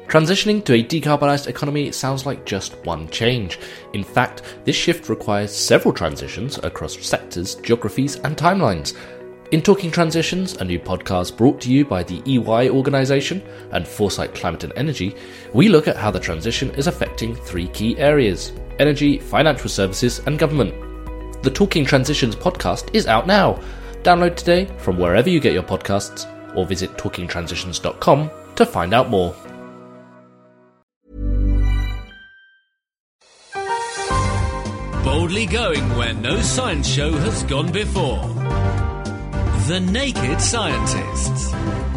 Transitioning to a decarbonised economy sounds like just one change. In fact, this shift requires several transitions across sectors, geographies and timelines. In Talking Transitions, a new podcast brought to you by the EY organisation and Foresight Climate and Energy, we look at how the transition is affecting three key areas: energy, financial services and government. The Talking Transitions podcast is out now. Download today from wherever you get your podcasts or visit talkingtransitions.com to find out more. Boldly going where no science show has gone before. The Naked Scientists.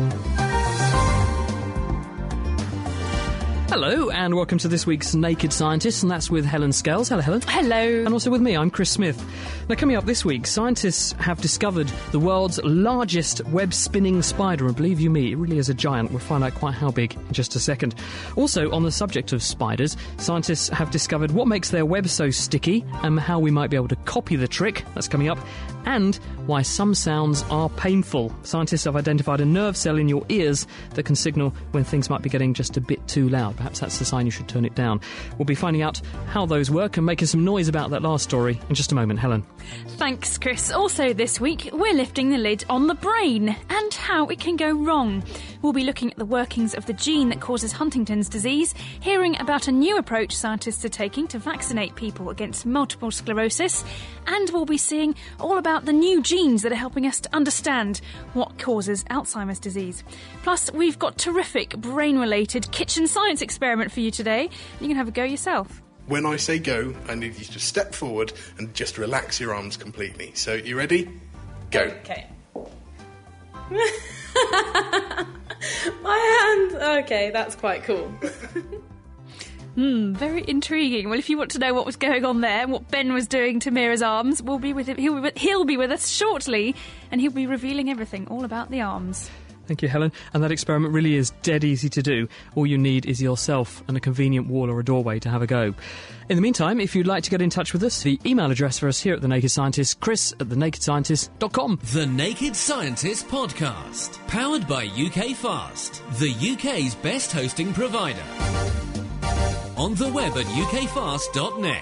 Hello, and welcome to this week's Naked Scientists, and that's with Helen Scales. Hello, Helen. Hello. And also with me, I'm Chris Smith. Now, coming up this week, scientists have discovered the world's largest web-spinning spider, and believe you me, it really is a giant. We'll find out quite how big in just a second. Also, on the subject of spiders, scientists have discovered what makes their web so sticky and how we might be able to copy the trick. That's coming up. And why some sounds are painful. Scientists have identified a nerve cell in your ears that can signal when things might be getting just a bit too loud. Perhaps that's the sign you should turn it down. We'll be finding out how those work and making some noise about that last story in just a moment. Helen. Thanks, Chris. Also this week, we're lifting the lid on the brain and how it can go wrong. We'll be looking at the workings of the gene that causes Huntington's disease, hearing about a new approach scientists are taking to vaccinate people against multiple sclerosis, and we'll be seeing all about the new genes that are helping us to understand what causes Alzheimer's disease. Plus, we've got terrific brain-related kitchen science experiment for you today. You can have a go yourself. When I say go, I need you to step forward and just relax your arms completely. So, you ready? Go. Okay. My hand. Okay, that's quite cool. Very intriguing. Well, if you want to know what was going on there, what Ben was doing to Mira's arms, we'll be with him. He'll be with us shortly, and he'll be revealing everything all about the arms. Thank you, Helen. And that experiment really is dead easy to do. All you need is yourself and a convenient wall or a doorway to have a go. In the meantime, if you'd like to get in touch with us, the email address for us here at The Naked Scientists, chris@thenakedscientist.com. The Naked Scientists Podcast. Powered by UK Fast, the UK's best hosting provider. On the web at ukfast.net.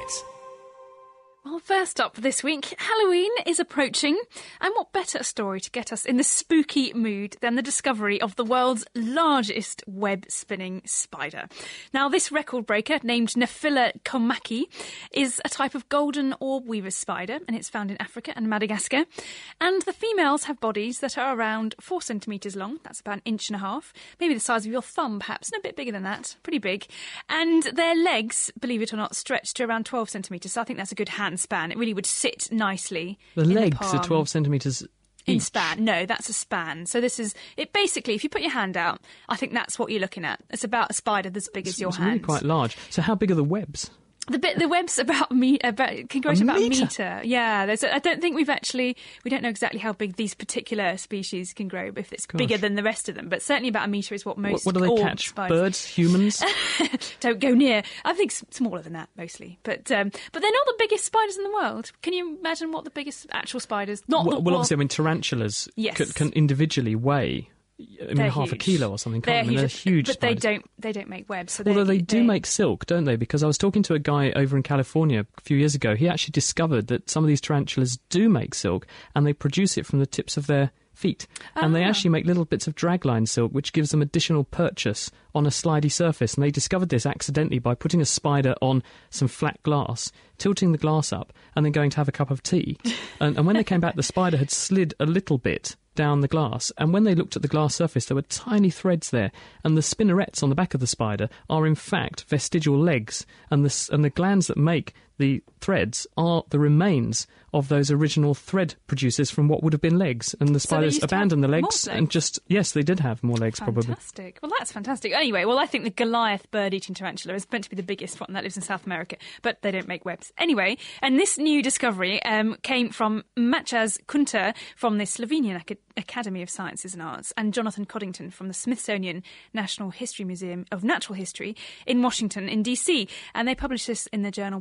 Well, first up this week, Halloween is approaching, and what better story to get us in the spooky mood than the discovery of the world's largest web-spinning spider. Now, this record breaker, named Nephila komaki, is a type of golden orb weaver spider, and it's found in Africa and Madagascar. And the females have bodies that are around 4 centimetres long, that's about 1.5 inches, maybe the size of your thumb perhaps, and a bit bigger than that, pretty big. And their legs, believe it or not, stretch to around 12 centimetres, so I think that's a good hand span. It really would sit nicely. The legs are 12 centimetres in each. span. No, that's a span. So this is it. Basically, if you put your hand out, I think that's what you're looking at. It's about a spider that's big as your hand. It's really quite large. So how big are the webs? The web's can grow to about a metre. Yeah, I don't think we don't know exactly how big these particular species can grow, if it's bigger than the rest of them, but certainly about a metre is what most What do they catch? spiders. Birds? Humans? Don't go near. I think smaller than that, mostly. But they're not the biggest spiders in the world. Can you imagine what the biggest actual spiders... Obviously, I mean, tarantulas can individually weigh... half a kilo or something. They're huge, but spiders. they don't make webs. So although they do make silk, don't they? Because I was talking to a guy over in California a few years ago. He actually discovered that some of these tarantulas do make silk, and they produce it from the tips of their feet. And they actually make little bits of dragline silk, which gives them additional purchase on a slidey surface. And they discovered this accidentally by putting a spider on some flat glass, tilting the glass up, and then going to have a cup of tea. And when they came back, the spider had slid a little bit down the glass, and when they looked at the glass surface, there were tiny threads there, and the spinnerets on the back of the spider are in fact vestigial legs, and the glands that make the threads are the remains of those original thread producers from what would have been legs, and the spiders abandoned the legs and just, yes, they did have more legs. Fantastic. Well, that's fantastic. Anyway, I think the Goliath bird-eating tarantula is meant to be the biggest one that lives in South America, but they don't make webs. Anyway, and this new discovery came from Maciej Kunter from the Slovenian Academy of Sciences and Arts, and Jonathan Coddington from the Smithsonian National History Museum of Natural History in Washington, in DC, and they published this in the journal PLOS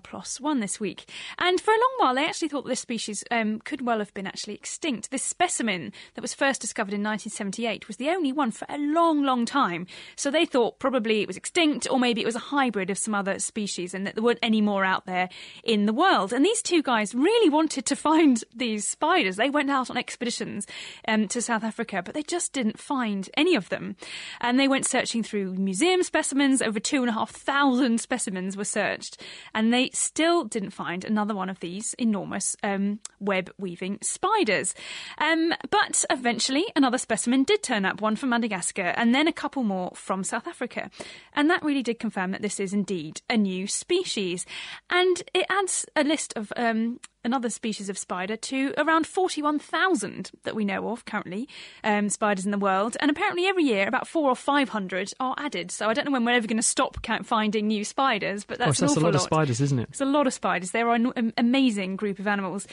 One this week. And for a long while, they actually thought this species could well have been actually extinct. This specimen that was first discovered in 1978 was the only one for a long, long time. So they thought probably it was extinct, or maybe it was a hybrid of some other species and that there weren't any more out there in the world. And these two guys really wanted to find these spiders. They went out on expeditions to South Africa, but they just didn't find any of them. And they went searching through museum specimens. Over 2,500 specimens were searched, and they still didn't find another one of these enormous web-weaving spiders. But eventually another specimen did turn up, one from Madagascar, and then a couple more from South Africa. And that really did confirm that this is indeed a new species. And it adds a list of another species of spider to around 41,000 that we know of currently, spiders in the world. And apparently every year about 400 or 500 are added. So I don't know when we're ever going to stop finding new spiders, but that's an awful lot. That's a lot of spiders, isn't it? It's a lot of spiders. They are an amazing group of animals.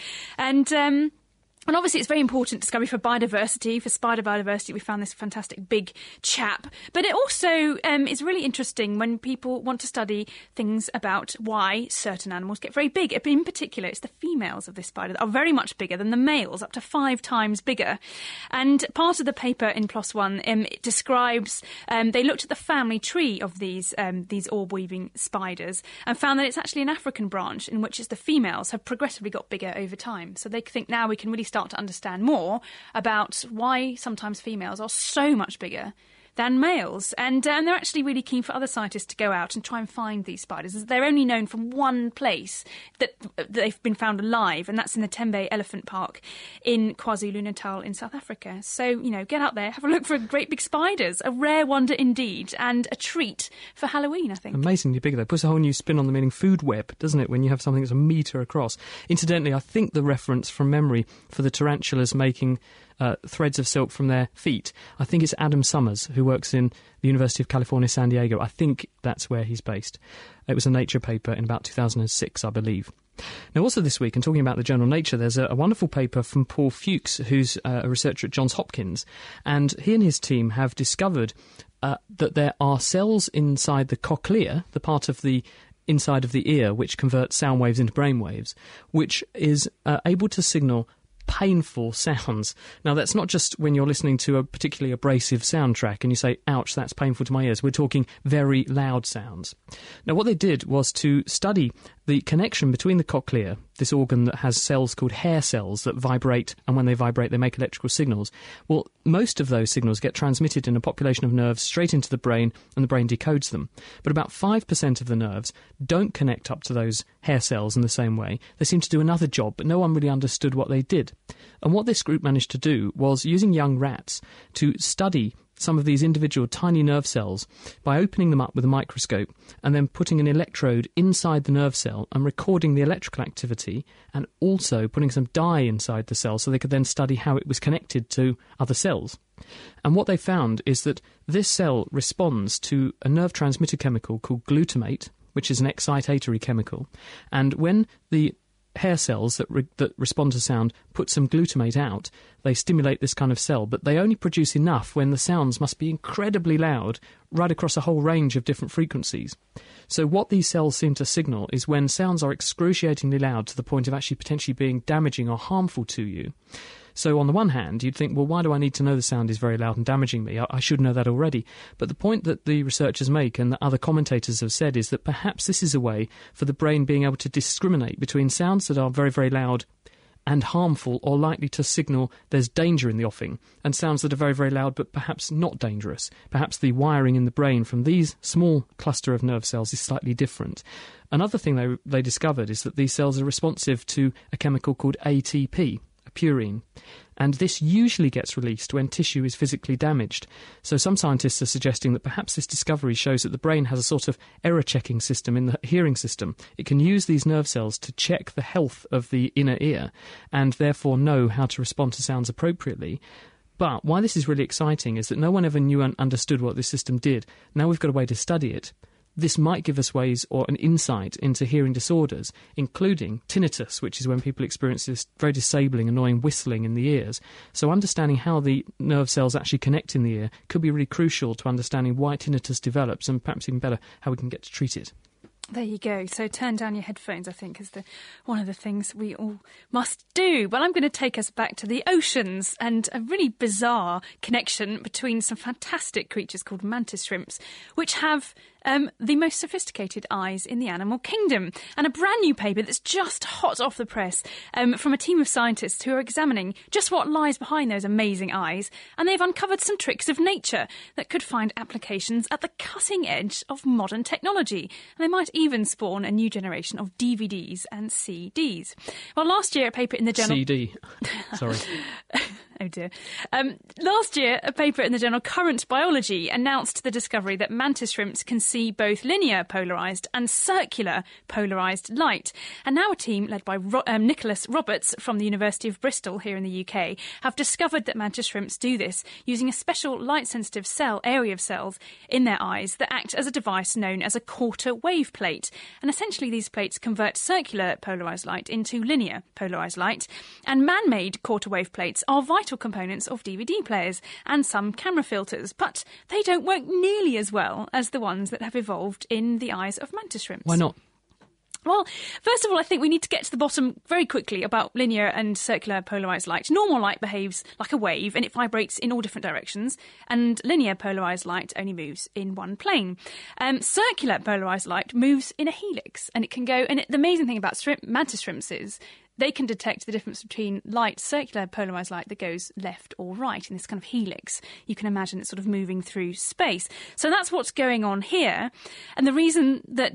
And obviously it's very important discovery for biodiversity, for spider biodiversity. We found this fantastic big chap. But it also is really interesting when people want to study things about why certain animals get very big. In particular, it's the females of this spider that are very much bigger than the males, up to 5 times bigger. And part of the paper in PLOS One it describes, they looked at the family tree of these orb-weaving spiders and found that it's actually an African branch in which it's the females have progressively got bigger over time. So they think now we can really start to understand more about why sometimes females are so much bigger than males. And they're actually really keen for other scientists to go out and try and find these spiders. They're only known from one place that they've been found alive, and that's in the Tembe Elephant Park in KwaZulu-Natal in South Africa. So, get out there, have a look for great big spiders. A rare wonder indeed, and a treat for Halloween, I think. Amazingly big, though. Puts a whole new spin on the meaning food web, doesn't it, when you have something that's a metre across. Incidentally, I think the reference from memory for the tarantulas making threads of silk from their feet, I think it's Adam Summers, who works in the University of California, San Diego. I think that's where he's based. It was a Nature paper in about 2006, I believe. Now, also this week, and talking about the journal Nature, there's a wonderful paper from Paul Fuchs, who's a researcher at Johns Hopkins, and he and his team have discovered that there are cells inside the cochlea, the part of the inside of the ear which converts sound waves into brain waves, which is able to signal painful sounds. Now, that's not just when you're listening to a particularly abrasive soundtrack and you say, ouch, that's painful to my ears. We're talking very loud sounds. Now, what they did was to study the connection between the cochlea, this organ that has cells called hair cells that vibrate, and when they vibrate they make electrical signals. Well, most of those signals get transmitted in a population of nerves straight into the brain, and the brain decodes them. But about 5% of the nerves don't connect up to those hair cells in the same way. They seem to do another job, but no one really understood what they did. And what this group managed to do was, using young rats, to study some of these individual tiny nerve cells by opening them up with a microscope and then putting an electrode inside the nerve cell and recording the electrical activity, and also putting some dye inside the cell so they could then study how it was connected to other cells. And what they found is that this cell responds to a nerve transmitter chemical called glutamate, which is an excitatory chemical, and when the hair cells that respond to sound put some glutamate out, they stimulate this kind of cell, but they only produce enough when the sounds must be incredibly loud right across a whole range of different frequencies. So what these cells seem to signal is when sounds are excruciatingly loud to the point of actually potentially being damaging or harmful to you. So on the one hand, you'd think, well, why do I need to know the sound is very loud and damaging me? I should know that already. But the point that the researchers make, and that other commentators have said, is that perhaps this is a way for the brain being able to discriminate between sounds that are very, very loud and harmful or likely to signal there's danger in the offing, and sounds that are very, very loud but perhaps not dangerous. Perhaps the wiring in the brain from these small cluster of nerve cells is slightly different. Another thing they discovered is that these cells are responsive to a chemical called ATP, purine, and this usually gets released when tissue is physically damaged. So some scientists are suggesting that perhaps this discovery shows that the brain has a sort of error-checking system in the hearing system. It can use these nerve cells to check the health of the inner ear and therefore know how to respond to sounds appropriately. But why this is really exciting is that no one ever knew and understood what this system did. Now we've got a way to study it. This might give us ways or an insight into hearing disorders, including tinnitus, which is when people experience this very disabling, annoying whistling in the ears. So understanding how the nerve cells actually connect in the ear could be really crucial to understanding why tinnitus develops, and perhaps even better, how we can get to treat it. There you go. So turn down your headphones, I think, is one of the things we all must do. But I'm going to take us back to the oceans and a really bizarre connection between some fantastic creatures called mantis shrimps, which have the most sophisticated eyes in the animal kingdom. And a brand new paper that's just hot off the press from a team of scientists who are examining just what lies behind those amazing eyes. And they've uncovered some tricks of nature that could find applications at the cutting edge of modern technology. And they might even spawn a new generation of DVDs and CDs. Well, last year, a paper in the journal... CD. Sorry. Oh dear. Last year, a paper in the journal Current Biology announced the discovery that mantis shrimps can see both linear polarised and circular polarised light. And now a team led by Nicholas Roberts from the University of Bristol here in the UK have discovered that mantis shrimps do this using a special light-sensitive area of cells in their eyes that act as a device known as a quarter wave plate. And essentially these plates convert circular polarised light into linear polarised light. And man-made quarter wave plates are vital components of DVD players and some camera filters, but they don't work nearly as well as the ones that have evolved in the eyes of mantis shrimps. Why not? Well, first of all, I think we need to get to the bottom very quickly about linear and circular polarised light. Normal light behaves like a wave and it vibrates in all different directions, and linear polarised light only moves in one plane. Circular polarised light moves in a helix, and it can go... And the amazing thing about mantis shrimps is they can detect the difference between circular polarised light that goes left or right in this kind of helix. You can imagine it sort of moving through space. So that's what's going on here. And the reason that,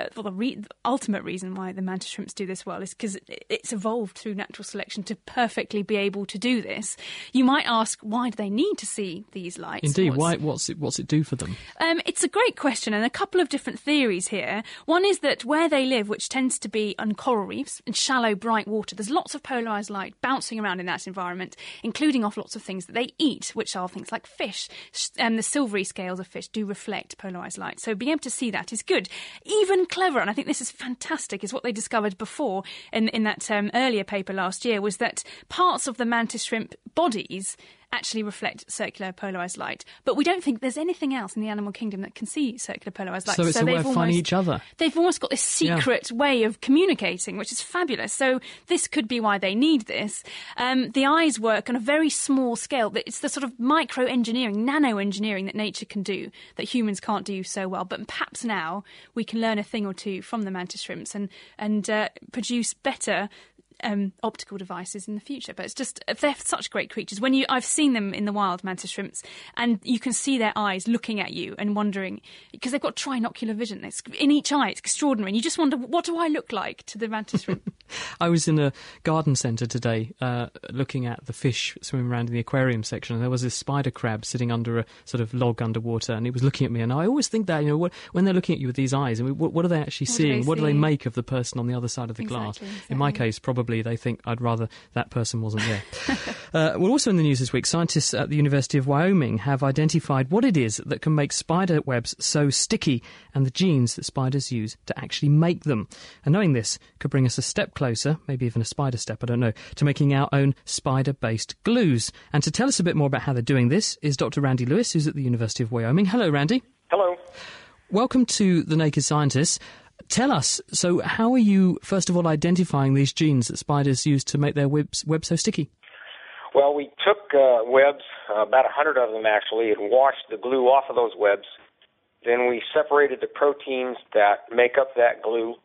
the ultimate reason why the mantis shrimps do this well is because it's evolved through natural selection to perfectly be able to do this. You might ask, why do they need to see these lights? Indeed, what's it do for them? It's a great question, and a couple of different theories here. One is that where they live, which tends to be on coral reefs in shallow, bright water, there's lots of polarised light bouncing around in that environment, including off lots of things that they eat, which are things like fish. And the silvery scales of fish do reflect polarised light. So being able to see that is good. Even clever, and I think this is fantastic, is what they discovered before in that earlier paper last year, was that parts of the mantis shrimp bodies actually reflect circular polarised light. But we don't think there's anything else in the animal kingdom that can see circular polarised light. So it's a way of finding each other. They've almost got this secret way of communicating, which is fabulous. So this could be why they need this. The eyes work on a very small scale. It's the sort of micro-engineering, nano-engineering that nature can do, that humans can't do so well. But perhaps now we can learn a thing or two from the mantis shrimps and produce better optical devices in the future. But it's just, they're such great creatures. I've seen them in the wild, mantis shrimps, and you can see their eyes looking at you and wondering, because they've got trinocular vision. It's in each eye. It's extraordinary. And you just wonder, what do I look like to the mantis shrimp? I was in a garden centre today looking at the fish swimming around in the aquarium section, and there was this spider crab sitting under a sort of log underwater, and it was looking at me. And I always think that, when they're looking at you with these eyes, what are they actually seeing? What do they make of the person on the other side of the glass? Exactly. In my case, probably they think I'd rather that person wasn't there. Well, also in the news this week, scientists at the University of Wyoming have identified what it is that can make spider webs so sticky and the genes that spiders use to actually make them. And knowing this could bring us a step closer, maybe even a spider step, I don't know, to making our own spider-based glues. And to tell us a bit more about how they're doing this is Dr. Randy Lewis, who's at the University of Wyoming. Hello, Randy. Hello. Welcome to The Naked Scientists. Tell us, so how are you, first of all, identifying these genes that spiders use to make their webs so sticky? Well, we took webs, about 100 of them actually, and washed the glue off of those webs. Then we separated the proteins that make up that glue,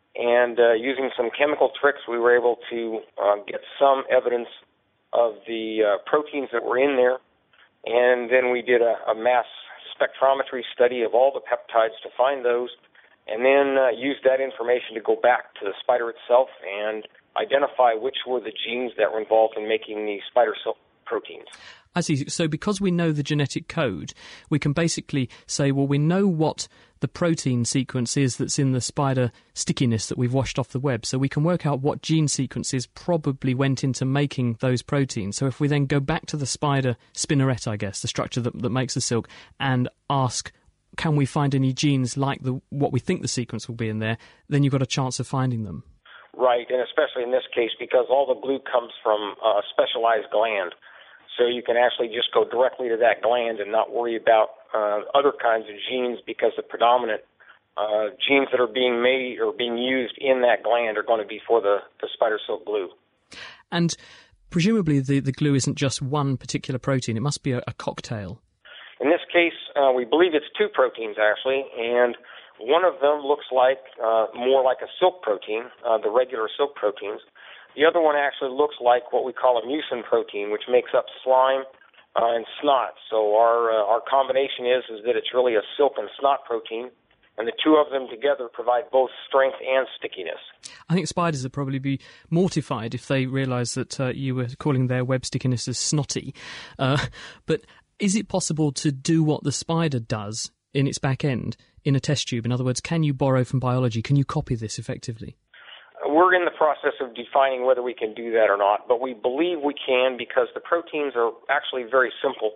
and using some chemical tricks, we were able to get some evidence of the proteins that were in there. And then we did a mass spectrometry study of all the peptides to find those, and then used that information to go back to the spider itself and identify which were the genes that were involved in making the spider silk proteins. I see. So because we know the genetic code, we can basically say, well, we know what the protein sequence is that's in the spider stickiness that we've washed off the web, so we can work out what gene sequences probably went into making those proteins. So if we then go back to the spider spinneret, I guess, the structure that makes the silk, and ask, can we find any genes like what we think the sequence will be in there, then you've got a chance of finding them. Right, and especially in this case because all the glue comes from a specialized gland. So you can actually just go directly to that gland and not worry about other kinds of genes because the predominant genes that are being made or being used in that gland are going to be for the spider silk glue. And presumably the glue isn't just one particular protein. It must be a cocktail. In this case, we believe it's 2 proteins, actually, and one of them looks like more like a silk protein, the regular silk proteins. The other one actually looks like what we call a mucin protein, which makes up slime and snot. So our combination is that it's really a silk and snot protein, and the 2 of them together provide both strength and stickiness. I think spiders would probably be mortified if they realised that you were calling their web stickiness as snotty. But is it possible to do what the spider does in its back end in a test tube? In other words, can you borrow from biology? Can you copy this effectively? We're in the process of defining whether we can do that or not, but we believe we can because the proteins are actually very simple,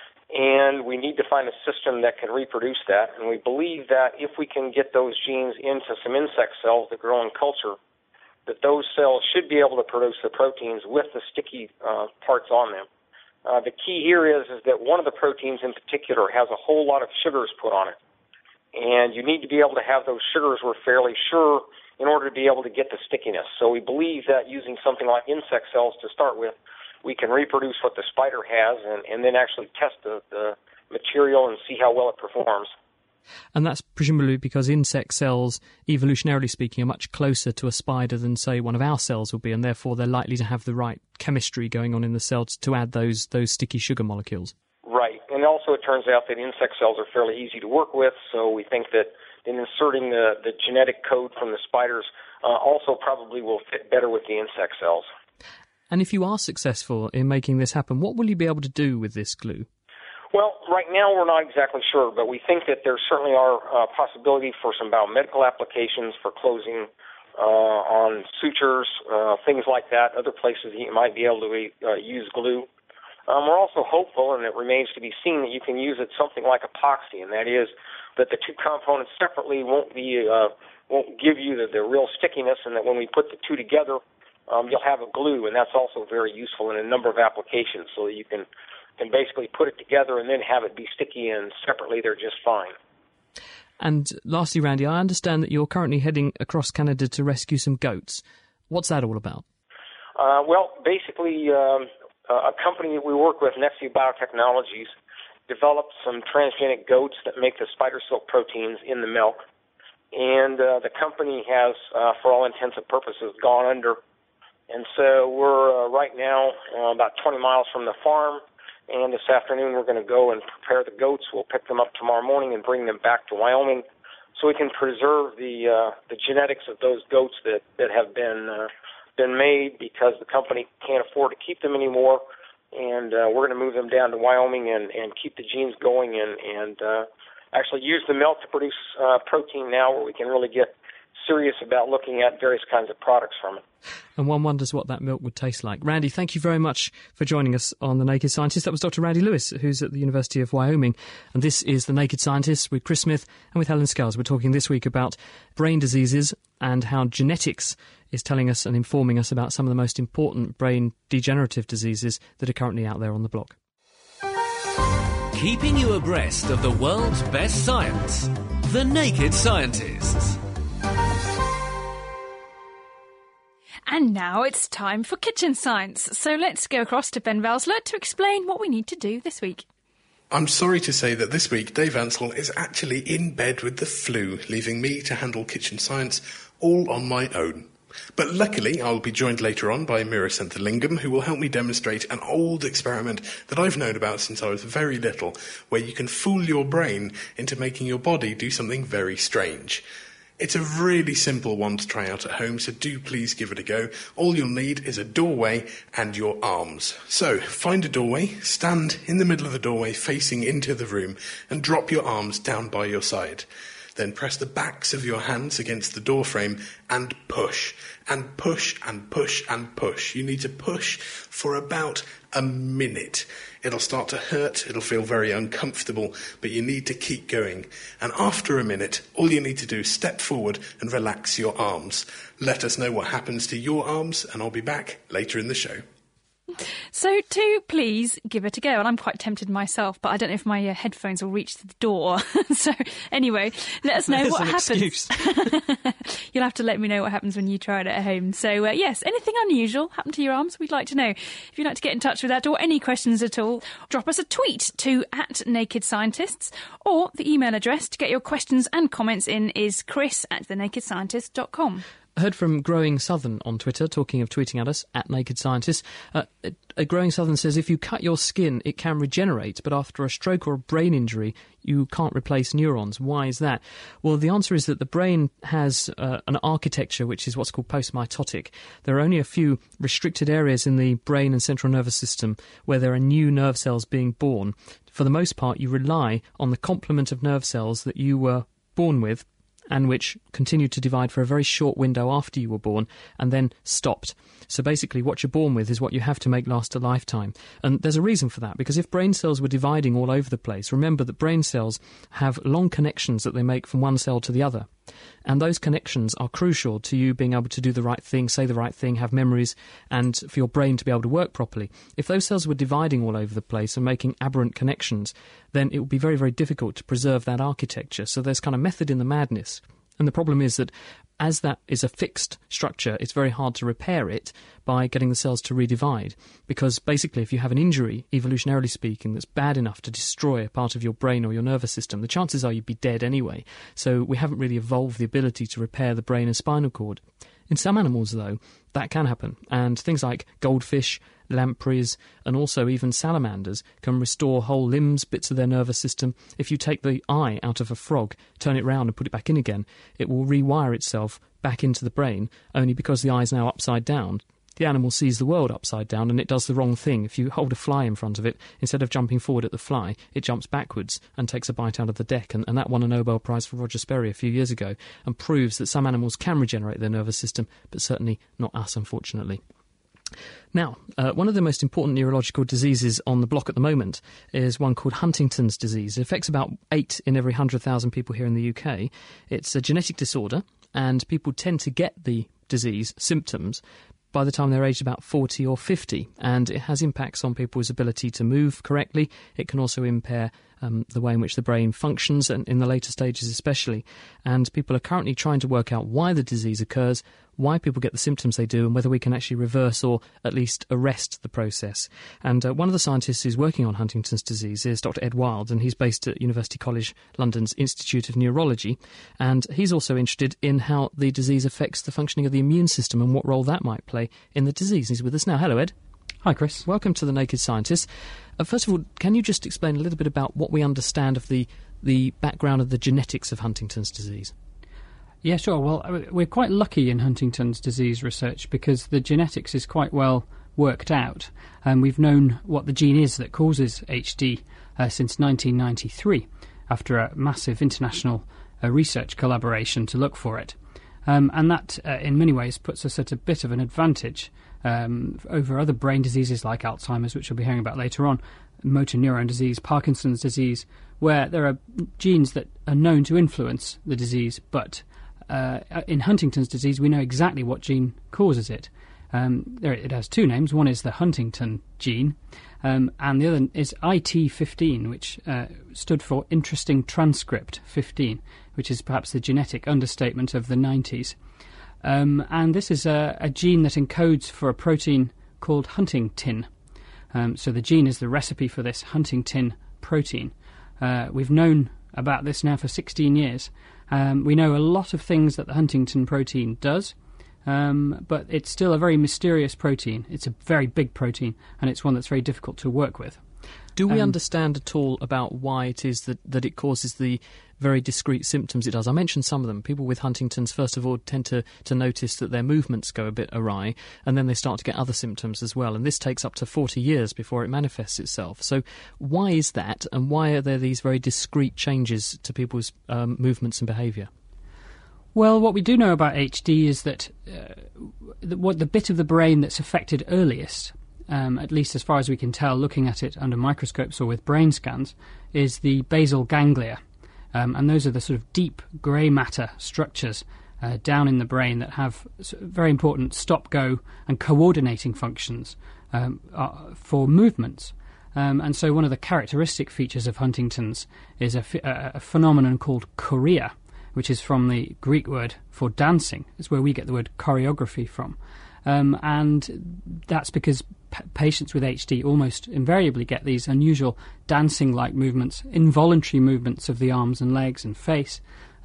and we need to find a system that can reproduce that. And we believe that if we can get those genes into some insect cells that grow in culture, that those cells should be able to produce the proteins with the sticky parts on them. The key here is that one of the proteins in particular has a whole lot of sugars put on it, and you need to be able to have those sugars, we're fairly sure, in order to be able to get the stickiness. So we believe that using something like insect cells to start with, we can reproduce what the spider has and then actually test the material and see how well it performs. And that's presumably because insect cells, evolutionarily speaking, are much closer to a spider than, say, one of our cells would be, and therefore they're likely to have the right chemistry going on in the cell to add those sticky sugar molecules. Right. And also it turns out that insect cells are fairly easy to work with, so we think that in inserting the genetic code from the spiders also probably will fit better with the insect cells. And if you are successful in making this happen, what will you be able to do with this glue? Well, right now we're not exactly sure, but we think that there certainly are possibilities for some biomedical applications for closing on sutures, things like that, other places that you might be able to use glue. We're also hopeful, and it remains to be seen, that you can use it something like epoxy, and that is that the 2 components separately won't give you the real stickiness, and that when we put the 2 together, you'll have a glue, and that's also very useful in a number of applications, so that you can basically put it together and then have it be sticky, and separately they're just fine. And lastly, Randy, I understand that you're currently heading across Canada to rescue some goats. What's that all about? Well, basically, a company that we work with, Nexia Biotechnologies, developed some transgenic goats that make the spider silk proteins in the milk. And the company has, for all intents and purposes, gone under. And so we're right now about 20 miles from the farm. And this afternoon we're going to go and prepare the goats. We'll pick them up tomorrow morning and bring them back to Wyoming so we can preserve the genetics of those goats that have been made, because the company can't afford to keep them anymore. And we're going to move them down to Wyoming and keep the genes going and actually use the milk to produce protein now, where we can really get serious about looking at various kinds of products from it. And one wonders what that milk would taste like. Randy, thank you very much for joining us on The Naked Scientist. That was Dr. Randy Lewis, who's at the University of Wyoming. And this is The Naked Scientist with Chris Smith and with Helen Scales. We're talking this week about brain diseases and how genetics is telling us and informing us about some of the most important brain degenerative diseases that are currently out there on the block. Keeping you abreast of the world's best science. The Naked Scientists. And now it's time for Kitchen Science. So let's go across to Ben Valsler to explain what we need to do this week. I'm sorry to say that this week Dave Ansell is actually in bed with the flu, leaving me to handle Kitchen Science all on my own. But luckily, I'll be joined later on by Mira Senthilingam, who will help me demonstrate an old experiment that I've known about since I was very little, where you can fool your brain into making your body do something very strange. It's a really simple one to try out at home, so do please give it a go. All you'll need is a doorway and your arms. So, find a doorway, stand in the middle of the doorway facing into the room, and drop your arms down by your side. Then press the backs of your hands against the door frame and push, and push, and push, and push. You need to push for about a minute. It'll start to hurt, it'll feel very uncomfortable, but you need to keep going. And after a minute, all you need to do is step forward and relax your arms. Let us know what happens to your arms, and I'll be back later in the show. So do please give it a go. And I'm quite tempted myself, but I don't know if my headphones will reach the door. So anyway, let us know what happens. You'll have to let me know what happens when you try it at home. So yes, anything unusual happen to your arms, we'd like to know. If you'd like to get in touch with that or any questions at all, drop us a tweet to @NakedScientists, or the email address to get your questions and comments in is chris@thenakedscientist.com. I heard from Growing Southern on Twitter, talking of tweeting at us, @NakedScientists. Growing Southern says, if you cut your skin, it can regenerate, but after a stroke or a brain injury, you can't replace neurons. Why is that? Well, the answer is that the brain has an architecture which is what's called postmitotic. There are only a few restricted areas in the brain and central nervous system where there are new nerve cells being born. For the most part, you rely on the complement of nerve cells that you were born with, and which continued to divide for a very short window after you were born and then stopped. So basically what you're born with is what you have to make last a lifetime. And there's a reason for that, because if brain cells were dividing all over the place, remember that brain cells have long connections that they make from one cell to the other. And those connections are crucial to you being able to do the right thing, say the right thing, have memories, and for your brain to be able to work properly. If those cells were dividing all over the place and making aberrant connections, then it would be very, very difficult to preserve that architecture. So there's kind of method in the madness. And the problem is that as that is a fixed structure, it's very hard to repair it by getting the cells to redivide. Because basically, if you have an injury, evolutionarily speaking, that's bad enough to destroy a part of your brain or your nervous system, the chances are you'd be dead anyway. So we haven't really evolved the ability to repair the brain and spinal cord. In some animals, though, that can happen. And things like goldfish, lampreys, and also even salamanders can restore whole limbs, bits of their nervous system. If you take the eye out of a frog, turn it round and put it back in again, it will rewire itself back into the brain, only because the eye is now upside down. The animal sees the world upside down and it does the wrong thing. If you hold a fly in front of it, instead of jumping forward at the fly, it jumps backwards and takes a bite out of the deck. And that won a Nobel Prize for Roger Sperry a few years ago and proves that some animals can regenerate their nervous system, but certainly not us, unfortunately. Now, one of the most important neurological diseases on the block at the moment is one called Huntington's disease. It affects about 8 in every 100,000 people here in the UK. It's a genetic disorder, and people tend to get the disease symptoms by the time they're aged about 40 or 50, and it has impacts on people's ability to move correctly. It can also impair the way in which the brain functions, and in the later stages especially. And people are currently trying to work out why the disease occurs, why people get the symptoms they do, and whether we can actually reverse or at least arrest the process. And one of the scientists who's working on Huntington's disease is Dr. Ed Wild, and he's based at University College London's Institute of Neurology. And he's also interested in how the disease affects the functioning of the immune system and what role that might play in the disease. He's with us now. Hello, Ed. Hi, Chris. Welcome to The Naked Scientist. First of all, can you just explain a little bit about what we understand of the background of the genetics of Huntington's disease? Yeah, sure. Well, we're quite lucky in Huntington's disease research because the genetics is quite well worked out. We've known what the gene is that causes HD since 1993, after a massive international research collaboration to look for it. And that, in many ways, puts us at a bit of an advantage over other brain diseases like Alzheimer's, which we'll be hearing about later on, motor neuron disease, Parkinson's disease, where there are genes that are known to influence the disease, but in Huntington's disease we know exactly what gene causes it. It has two names. One is the Huntington gene, and the other is IT15, which stood for Interesting Transcript 15, which is perhaps the genetic understatement of the 90s. And this is a gene that encodes for a protein called huntingtin. So the gene is the recipe for this huntingtin protein. We've known about this now for 16 years. We know a lot of things that the huntingtin protein does, but it's still a very mysterious protein. It's a very big protein, and it's one that's very difficult to work with. Do we understand at all about why it is that it causes the very discrete symptoms it does? I mentioned some of them. People with Huntington's, first of all, tend to notice that their movements go a bit awry, and then they start to get other symptoms as well. And this takes up to 40 years before it manifests itself. So why is that, and why are there these very discrete changes to people's movements and behaviour? Well, what we do know about HD is that the bit of the brain that's affected earliest, at least as far as we can tell looking at it under microscopes or with brain scans, is the basal ganglia. And those are the sort of deep grey matter structures down in the brain that have very important stop-go and coordinating functions for movements. And so one of the characteristic features of Huntington's is a phenomenon called chorea, which is from the Greek word for dancing. It's where we get the word choreography from. And that's because patients with HD almost invariably get these unusual dancing-like movements, involuntary movements of the arms and legs and face.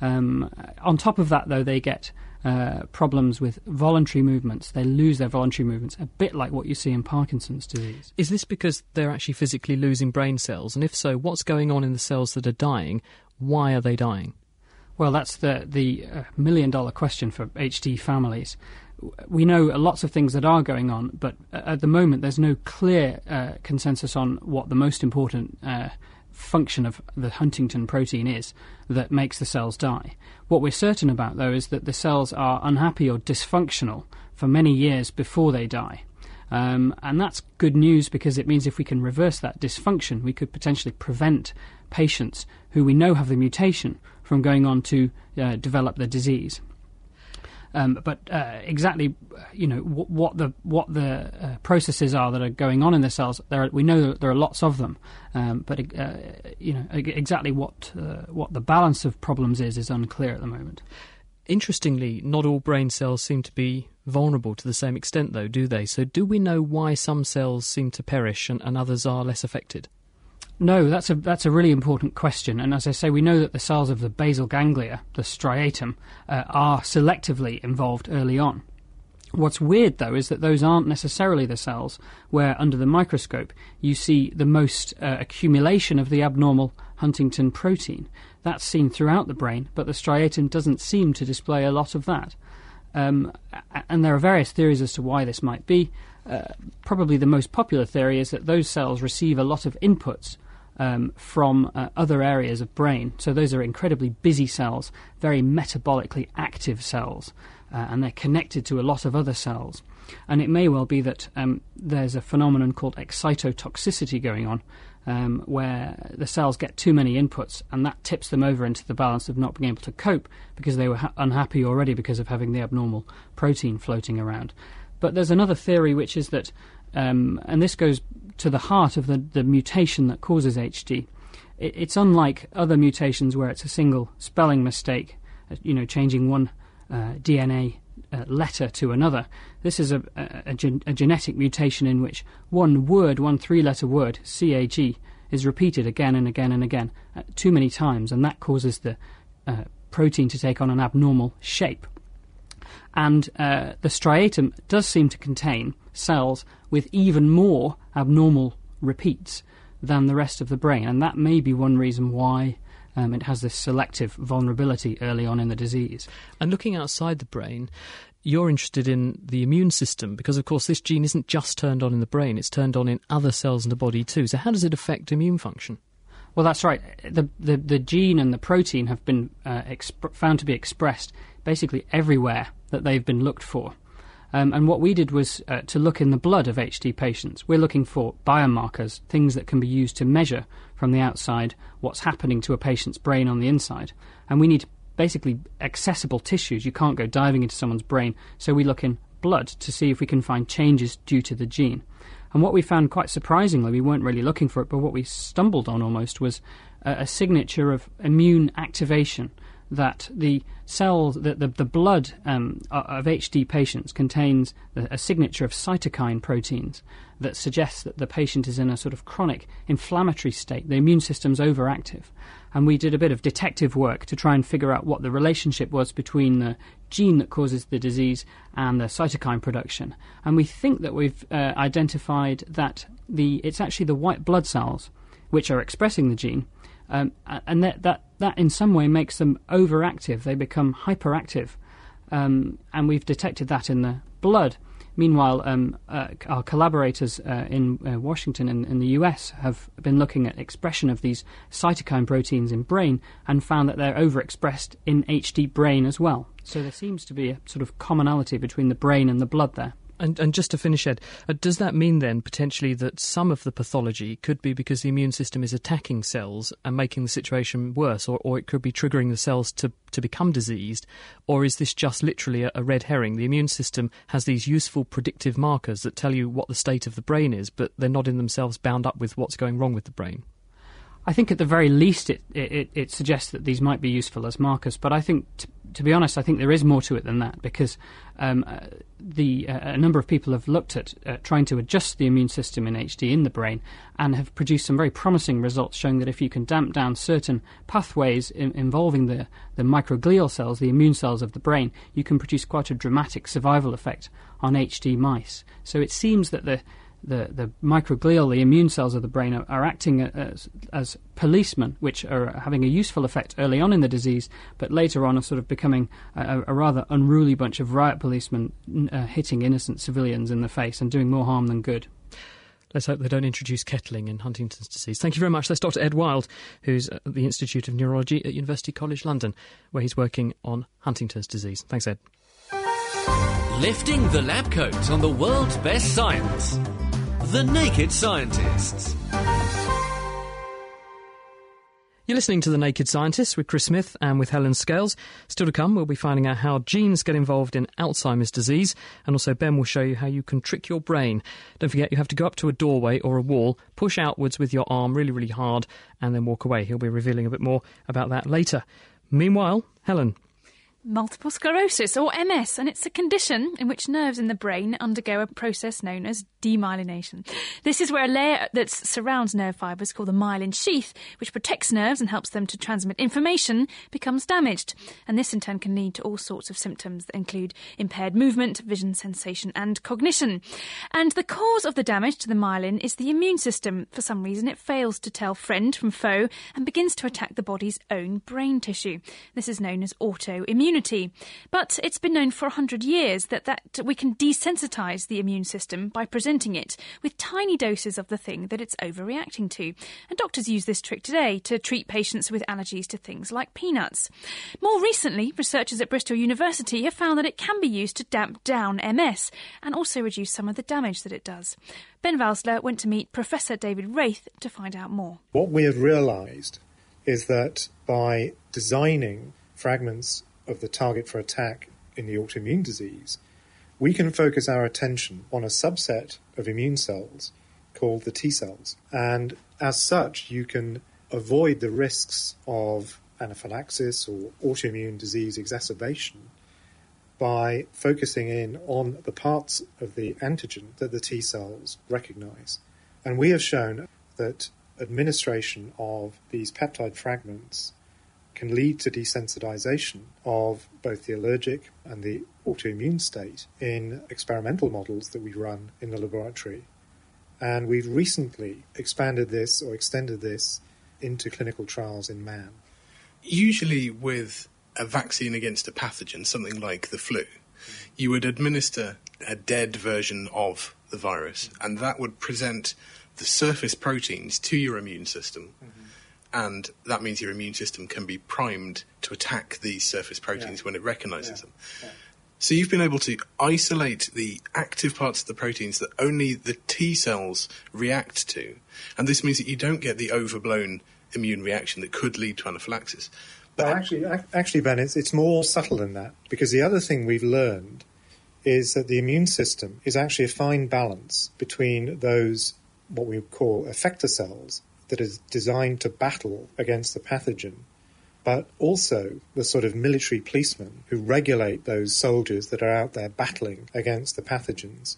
On top of that, though, they get problems with voluntary movements. They lose their voluntary movements, a bit like what you see in Parkinson's disease. Is this because they're actually physically losing brain cells? And if so, what's going on in the cells that are dying? Why are they dying? Well, that's the million-dollar question for HD families. We know lots of things that are going on, but at the moment there's no clear consensus on what the most important function of the Huntington protein is that makes the cells die. What we're certain about, though, is that the cells are unhappy or dysfunctional for many years before they die. And that's good news, because it means if we can reverse that dysfunction, we could potentially prevent patients who we know have the mutation from going on to develop the disease. But exactly, what the processes are that are going on in the cells, we know that there are lots of them. But exactly what the balance of problems is unclear at the moment. Interestingly, not all brain cells seem to be vulnerable to the same extent, though, do they? So do we know why some cells seem to perish and others are less affected? No, that's a really important question. And as I say, we know that the cells of the basal ganglia, the striatum, are selectively involved early on. What's weird, though, is that those aren't necessarily the cells where, under the microscope, you see the most accumulation of the abnormal Huntington protein. That's seen throughout the brain, but the striatum doesn't seem to display a lot of that. And there are various theories as to why this might be. Probably the most popular theory is that those cells receive a lot of inputs from other areas of brain. So those are incredibly busy cells, very metabolically active cells, and they're connected to a lot of other cells. And it may well be that there's a phenomenon called excitotoxicity going on, where the cells get too many inputs, and that tips them over into the balance of not being able to cope because they were unhappy already because of having the abnormal protein floating around. But there's another theory, which is that, and this goes to the heart of the mutation that causes HD. It's unlike other mutations where it's a single spelling mistake, changing one DNA letter to another. This is a genetic mutation in which one three-letter word, CAG, is repeated again and again and again, too many times, and that causes the protein to take on an abnormal shape. And the striatum does seem to contain cells with even more abnormal repeats than the rest of the brain, and that may be one reason why it has this selective vulnerability early on in the disease. And looking outside the brain, you're interested in the immune system, because of course this gene isn't just turned on in the brain, it's turned on in other cells in the body too. So how does it affect immune function? Well, that's right. The gene and the protein have been found to be expressed basically everywhere that they've been looked for. And what we did was to look in the blood of HD patients. We're looking for biomarkers, things that can be used to measure from the outside what's happening to a patient's brain on the inside. And we need basically accessible tissues. You can't go diving into someone's brain, so we look in blood to see if we can find changes due to the gene. And what we found, quite surprisingly, we weren't really looking for it, but what we stumbled on almost was a signature of immune activation, that the cells, the blood of HD patients contains a signature of cytokine proteins that suggests that the patient is in a sort of chronic inflammatory state. The immune system's overactive. And we did a bit of detective work to try and figure out what the relationship was between the gene that causes the disease and the cytokine production. And we think that we've identified that it's actually the white blood cells which are expressing the gene, and that in some way makes them overactive. They become hyperactive, and we've detected that in the blood. Meanwhile, our collaborators in Washington and in the US have been looking at expression of these cytokine proteins in brain and found that they're overexpressed in HD brain as well. So there seems to be a sort of commonality between the brain and the blood there. And just to finish, Ed, does that mean then potentially that some of the pathology could be because the immune system is attacking cells and making the situation worse, or it could be triggering the cells to to become diseased, or is this just literally a red herring? The immune system has these useful predictive markers that tell you what the state of the brain is, but they're not in themselves bound up with what's going wrong with the brain. I think at the very least it suggests that these might be useful as markers, but I think, to be honest, I think there is more to it than that, because a number of people have looked at trying to adjust the immune system in HD in the brain and have produced some very promising results showing that if you can damp down certain pathways involving the microglial cells, the immune cells of the brain, you can produce quite a dramatic survival effect on HD mice. So it seems that the microglial, the immune cells of the brain, are acting as policemen, which are having a useful effect early on in the disease, but later on are sort of becoming a rather unruly bunch of riot policemen hitting innocent civilians in the face and doing more harm than good. Let's hope they don't introduce kettling in Huntington's disease. Thank you very much. That's Dr. Ed Wild, who's at the Institute of Neurology at University College London, where he's working on Huntington's disease. Thanks, Ed. Lifting the lab coat on the world's best science. The Naked Scientists. You're listening to The Naked Scientists with Chris Smith and with Helen Scales. Still to come, we'll be finding out how genes get involved in Alzheimer's disease, and also Ben will show you how you can trick your brain. Don't forget, you have to go up to a doorway or a wall, push outwards with your arm really, really hard, and then walk away. He'll be revealing a bit more about that later. Meanwhile, Helen. Multiple sclerosis, or MS, and it's a condition in which nerves in the brain undergo a process known as demyelination. This is where a layer that surrounds nerve fibres, called the myelin sheath, which protects nerves and helps them to transmit information, becomes damaged. And this in turn can lead to all sorts of symptoms that include impaired movement, vision, sensation and cognition. And the cause of the damage to the myelin is the immune system. For some reason it fails to tell friend from foe and begins to attack the body's own brain tissue. This is known as autoimmunity. But it's been known for 100 years that we can desensitise the immune system by presenting it with tiny doses of the thing that it's overreacting to. And doctors use this trick today to treat patients with allergies to things like peanuts. More recently, researchers at Bristol University have found that it can be used to damp down MS and also reduce some of the damage that it does. Ben Valsler went to meet Professor David Wraith to find out more. What we have realised is that by designing fragments of the target for attack in the autoimmune disease, we can focus our attention on a subset of immune cells called the T cells. And as such, you can avoid the risks of anaphylaxis or autoimmune disease exacerbation by focusing in on the parts of the antigen that the T cells recognize. And we have shown that administration of these peptide fragments can lead to desensitization of both the allergic and the autoimmune state in experimental models that we run in the laboratory. And we've recently expanded this or extended this into clinical trials in man. Usually with a vaccine against a pathogen, something like the flu, you would administer a dead version of the virus, and that would present the surface proteins to your immune system. And that means your immune system can be primed to attack these surface proteins when it recognises them. So you've been able to isolate the active parts of the proteins that only the T cells react to. And this means that you don't get the overblown immune reaction that could lead to anaphylaxis. But actually, Ben, it's more subtle than that, because the other thing we've learned is that the immune system is actually a fine balance between those, what we call effector cells, that is designed to battle against the pathogen, but also the sort of military policemen who regulate those soldiers that are out there battling against the pathogens.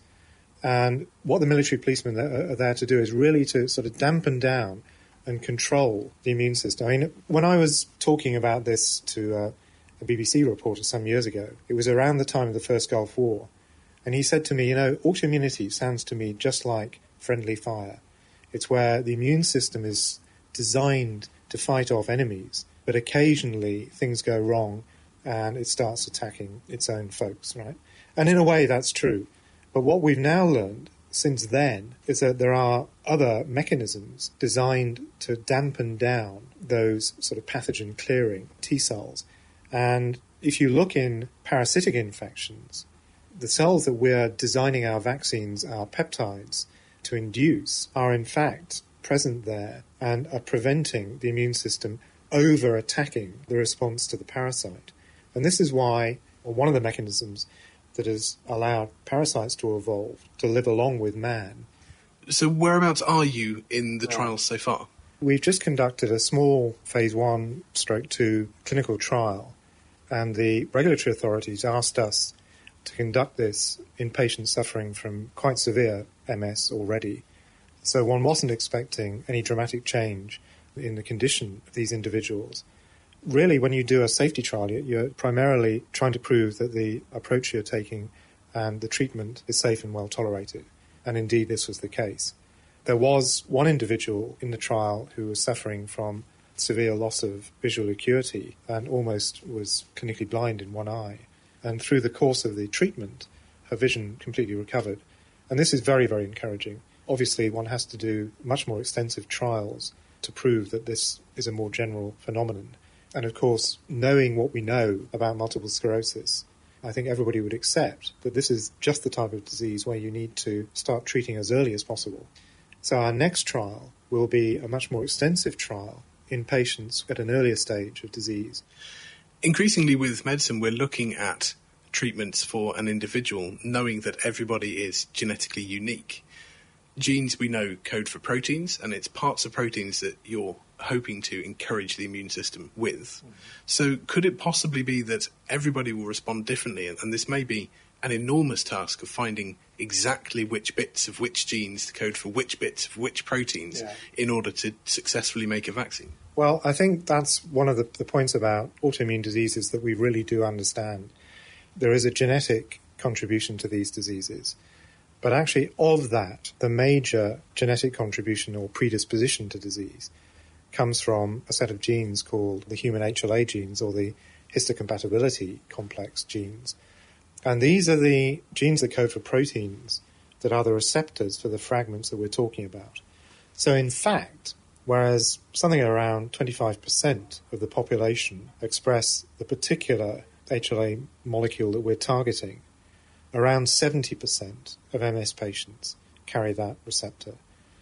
And what the military policemen are there to do is really to sort of dampen down and control the immune system. I mean, when I was talking about this to a BBC reporter some years ago, it was around the time of the First Gulf War, and he said to me, autoimmunity sounds to me just like friendly fire. It's where the immune system is designed to fight off enemies, but occasionally things go wrong and it starts attacking its own folks, right? And in a way that's true. But what we've now learned since then is that there are other mechanisms designed to dampen down those sort of pathogen-clearing T cells. And if you look in parasitic infections, the cells that we're designing our vaccines, our peptides, to induce are in fact present there and are preventing the immune system over-attacking the response to the parasite. And this is why, or one of the mechanisms that has allowed parasites to evolve, to live along with man. So whereabouts are you in the trials so far? We've just conducted a small phase 1/2 clinical trial, and the regulatory authorities asked us to conduct this in patients suffering from quite severe MS already. So one wasn't expecting any dramatic change in the condition of these individuals. Really, when you do a safety trial, you're primarily trying to prove that the approach you're taking and the treatment is safe and well tolerated. And indeed, this was the case. There was one individual in the trial who was suffering from severe loss of visual acuity and almost was clinically blind in one eye. And through the course of the treatment, her vision completely recovered. And this is very, very encouraging. Obviously, one has to do much more extensive trials to prove that this is a more general phenomenon. And of course, knowing what we know about multiple sclerosis, I think everybody would accept that this is just the type of disease where you need to start treating as early as possible. So our next trial will be a much more extensive trial in patients at an earlier stage of disease. Increasingly with medicine, we're looking at treatments for an individual, knowing that everybody is genetically unique. Genes, we know, code for proteins, and it's parts of proteins that you're hoping to encourage the immune system with. So could it possibly be that everybody will respond differently, and this may be an enormous task of finding exactly which bits of which genes to code for which bits of which proteins in order to successfully make a vaccine? Well, I think that's one of the points about autoimmune diseases that we really do understand. There is a genetic contribution to these diseases. But actually, of that, the major genetic contribution or predisposition to disease comes from a set of genes called the human HLA genes, or the histocompatibility complex genes. And these are the genes that code for proteins that are the receptors for the fragments that we're talking about. So in fact, whereas something around 25% of the population express the particular HLA molecule that we're targeting, around 70% of MS patients carry that receptor.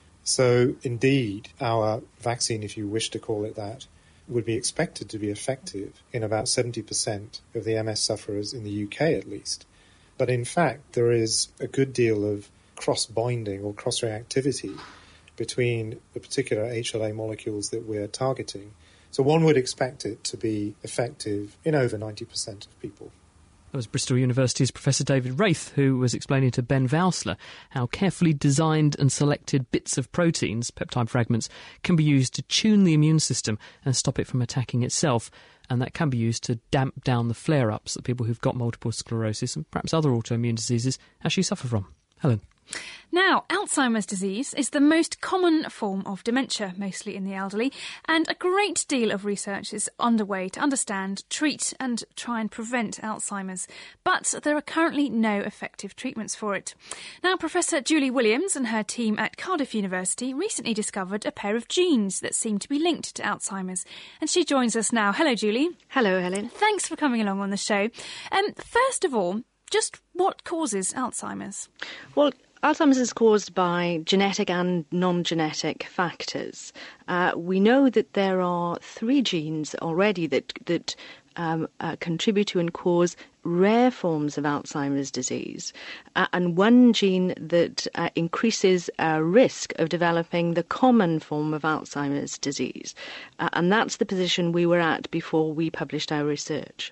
So indeed, our vaccine, if you wish to call it that, would be expected to be effective in about 70% of the MS sufferers in the UK at least. But in fact, there is a good deal of cross-binding or cross-reactivity between the particular HLA molecules that we're targeting. So one would expect it to be effective in over 90% of people. That was Bristol University's Professor David Wraith, who was explaining to Ben Valsler how carefully designed and selected bits of proteins, peptide fragments, can be used to tune the immune system and stop it from attacking itself. And that can be used to damp down the flare-ups that people who've got multiple sclerosis and perhaps other autoimmune diseases actually suffer from. Helen. Now, Alzheimer's disease is the most common form of dementia, mostly in the elderly, and a great deal of research is underway to understand, treat and try and prevent Alzheimer's. But there are currently no effective treatments for it. Now, Professor Julie Williams and her team at Cardiff University recently discovered a pair of genes that seem to be linked to Alzheimer's. And she joins us now. Hello, Julie. Hello, Helen. Thanks for coming along on the show. First of all, just what causes Alzheimer's? Well, Alzheimer's is caused by genetic and non-genetic factors. We know that there are 3 genes already that contribute to and cause rare forms of Alzheimer's disease, and one gene that increases risk of developing the common form of Alzheimer's disease. And that's the position we were at before we published our research.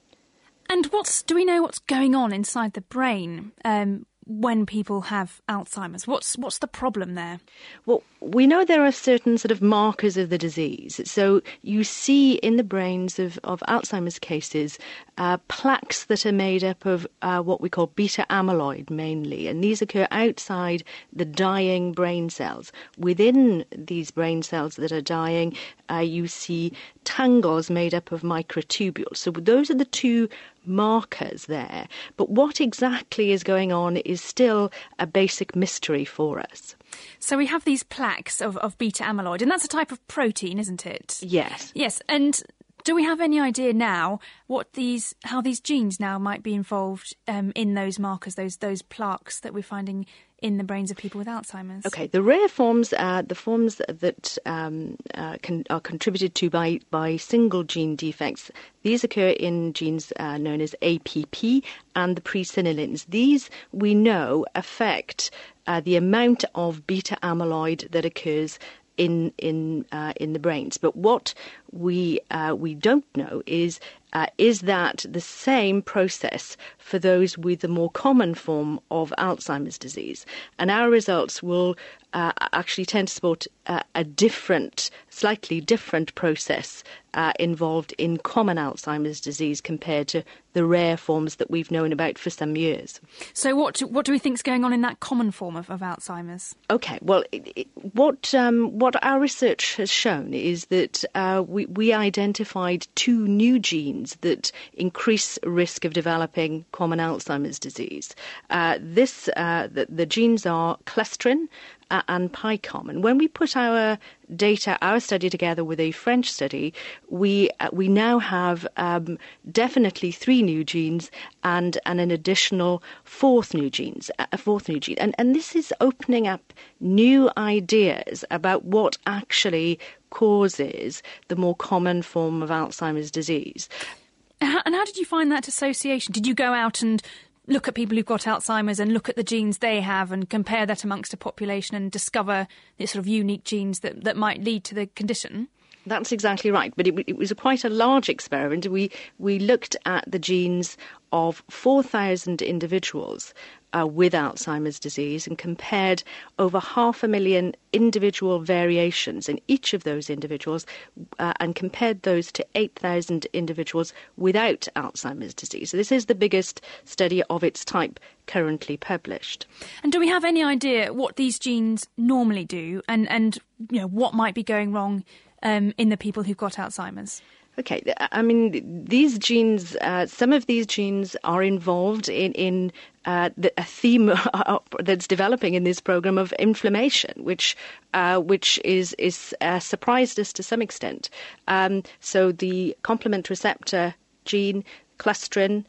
And do we know what's going on inside the brain when people have Alzheimer's? What's the problem there? Well, we know there are certain sort of markers of the disease. So you see in the brains of Alzheimer's cases plaques that are made up of what we call beta amyloid mainly, and these occur outside the dying brain cells. Within these brain cells that are dying, you see tangles made up of microtubules. So those are the 2 markers there. But what exactly is going on is still a basic mystery for us. So we have these plaques of beta amyloid, and that's a type of protein, isn't it? Yes. Yes, and do we have any idea now how these genes now might be involved in those markers, those plaques that we're finding in the brains of people with Alzheimer's? Okay, the rare forms, the forms that are contributed to by single gene defects, these occur in genes known as APP and the presenilins. These, we know, affect the amount of beta amyloid that occurs in the brains. But what we don't know is that the same process for those with the more common form of Alzheimer's disease? And our results will actually tend to support a different, slightly different process involved in common Alzheimer's disease compared to the rare forms that we've known about for some years. So what do we think is going on in that common form of Alzheimer's? Okay, well, what our research has shown is that we identified 2 new genes that increase risk of developing common Alzheimer's disease. The genes are clestrin and PICOM. And when we put our study together with a French study, we now have definitely 3 new genes and an additional fourth new gene. And this is opening up new ideas about what actually causes the more common form of Alzheimer's disease. And how did you find that association? Did you go out and look at people who've got Alzheimer's and look at the genes they have and compare that amongst a population and discover the sort of unique genes that might lead to the condition? That's exactly right. But it was quite a large experiment. We looked at the genes of 4,000 individuals with Alzheimer's disease and compared over 500,000 individual variations in each of those individuals and compared those to 8,000 individuals without Alzheimer's disease. So this is the biggest study of its type currently published. And do we have any idea what these genes normally do and what might be going wrong in the people who've got Alzheimer's? Okay, I mean, these genes, some of these genes are involved in a theme that's developing in this program of inflammation, which is surprised us to some extent. So the complement receptor gene, clestrin,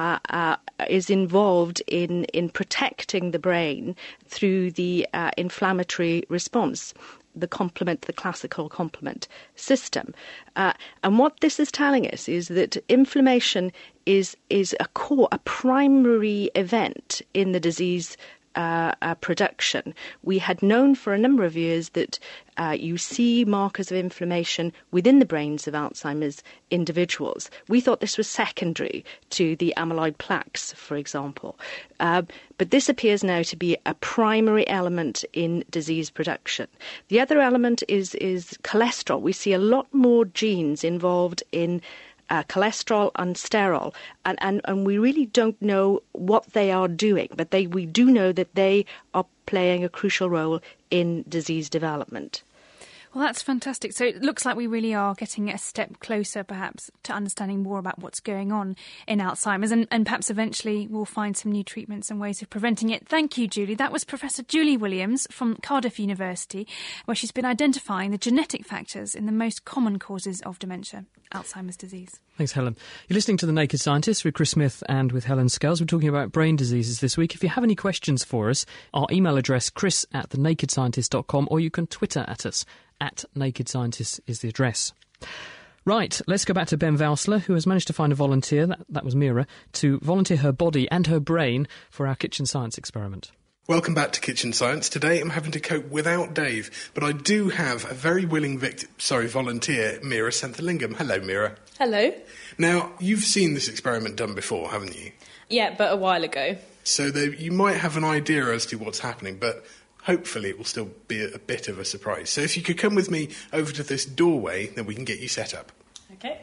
is involved in protecting the brain through the inflammatory response. The classical complement system. And what this is telling us is that inflammation is a primary event in the disease production. We had known for a number of years that you see markers of inflammation within the brains of Alzheimer's individuals. We thought this was secondary to the amyloid plaques, for example. But this appears now to be a primary element in disease production. The other element is cholesterol. We see a lot more genes involved in cholesterol and sterol, and we really don't know what they are doing, but we do know that they are playing a crucial role in disease development. Well, that's fantastic. So it looks like we really are getting a step closer, perhaps, to understanding more about what's going on in Alzheimer's, and perhaps eventually we'll find some new treatments and ways of preventing it. Thank you, Julie. That was Professor Julie Williams from Cardiff University, where she's been identifying the genetic factors in the most common causes of dementia, Alzheimer's disease. Thanks, Helen. You're listening to The Naked Scientist with Chris Smith and with Helen Scales. We're talking about brain diseases this week. If you have any questions for us, our email address, chris@thenakedscientist.com, or you can Twitter at us. @NakedScientist is the address. Right, let's go back to Ben Valsler, who has managed to find a volunteer, that was Mira, to volunteer her body and her brain for our kitchen science experiment. Welcome back to Kitchen Science. Today I'm having to cope without Dave, but I do have a very willing volunteer, Mira Senthalingam. Hello, Mira. Hello. Now, you've seen this experiment done before, haven't you? Yeah, but a while ago. So you might have an idea as to what's happening, but hopefully it will still be a bit of a surprise. So if you could come with me over to this doorway, then we can get you set up. Okay.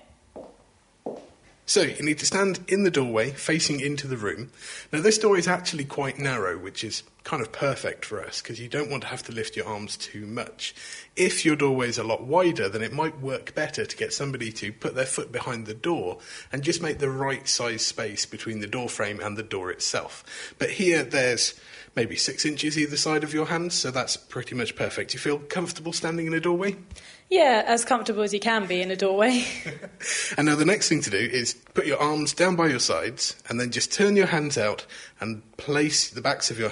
So you need to stand in the doorway, facing into the room. Now this door is actually quite narrow, which is kind of perfect for us, because you don't want to have to lift your arms too much. If your doorway is a lot wider, then it might work better to get somebody to put their foot behind the door and just make the right size space between the door frame and the door itself. But here there's maybe 6 inches either side of your hands, so that's pretty much perfect. You feel comfortable standing in a doorway? Yeah, as comfortable as you can be in a doorway. And now the next thing to do is put your arms down by your sides and then just turn your hands out and place the backs of your hands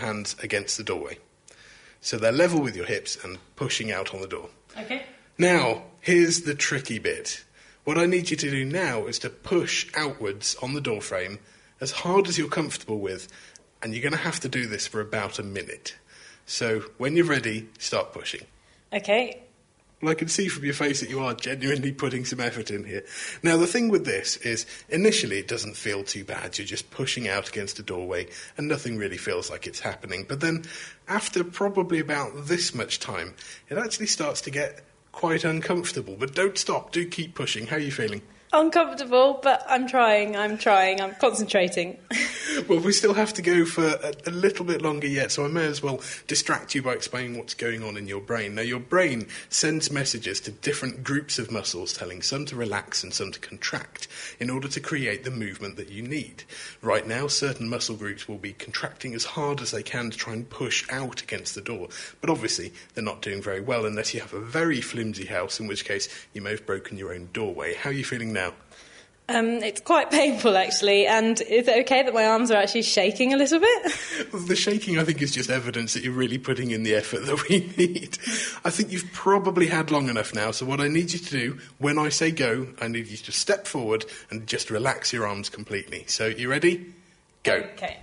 against the doorway. So they're level with your hips and pushing out on the door. Okay. Now, here's the tricky bit. What I need you to do now is to push outwards on the door frame as hard as you're comfortable with, and you're going to have to do this for about a minute. So when you're ready, start pushing. Okay. Well, I can see from your face that you are genuinely putting some effort in here. Now, the thing with this is, initially it doesn't feel too bad. You're just pushing out against a doorway and nothing really feels like it's happening. But then, after probably about this much time, it actually starts to get quite uncomfortable. But don't stop. Do keep pushing. How are you feeling? Uncomfortable, but I'm trying, I'm concentrating. Well, we still have to go for a little bit longer yet, so I may as well distract you by explaining what's going on in your brain. Now, your brain sends messages to different groups of muscles, telling some to relax and some to contract, in order to create the movement that you need. Right now, certain muscle groups will be contracting as hard as they can to try and push out against the door, but obviously they're not doing very well unless you have a very flimsy house, in which case you may have broken your own doorway. How are you feeling now? It's quite painful, actually, and is it okay that my arms are actually shaking a little bit? Well, the shaking, I think, is just evidence that you're really putting in the effort that we need. I think you've probably had long enough now, so what I need you to do, when I say go, I need you to step forward and just relax your arms completely. So, you ready? Go. Okay.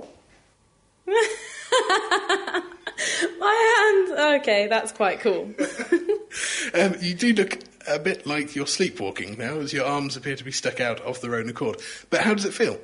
My hands... Okay, that's quite cool. You do look a bit like you're sleepwalking now, as your arms appear to be stuck out of their own accord. But how does it feel?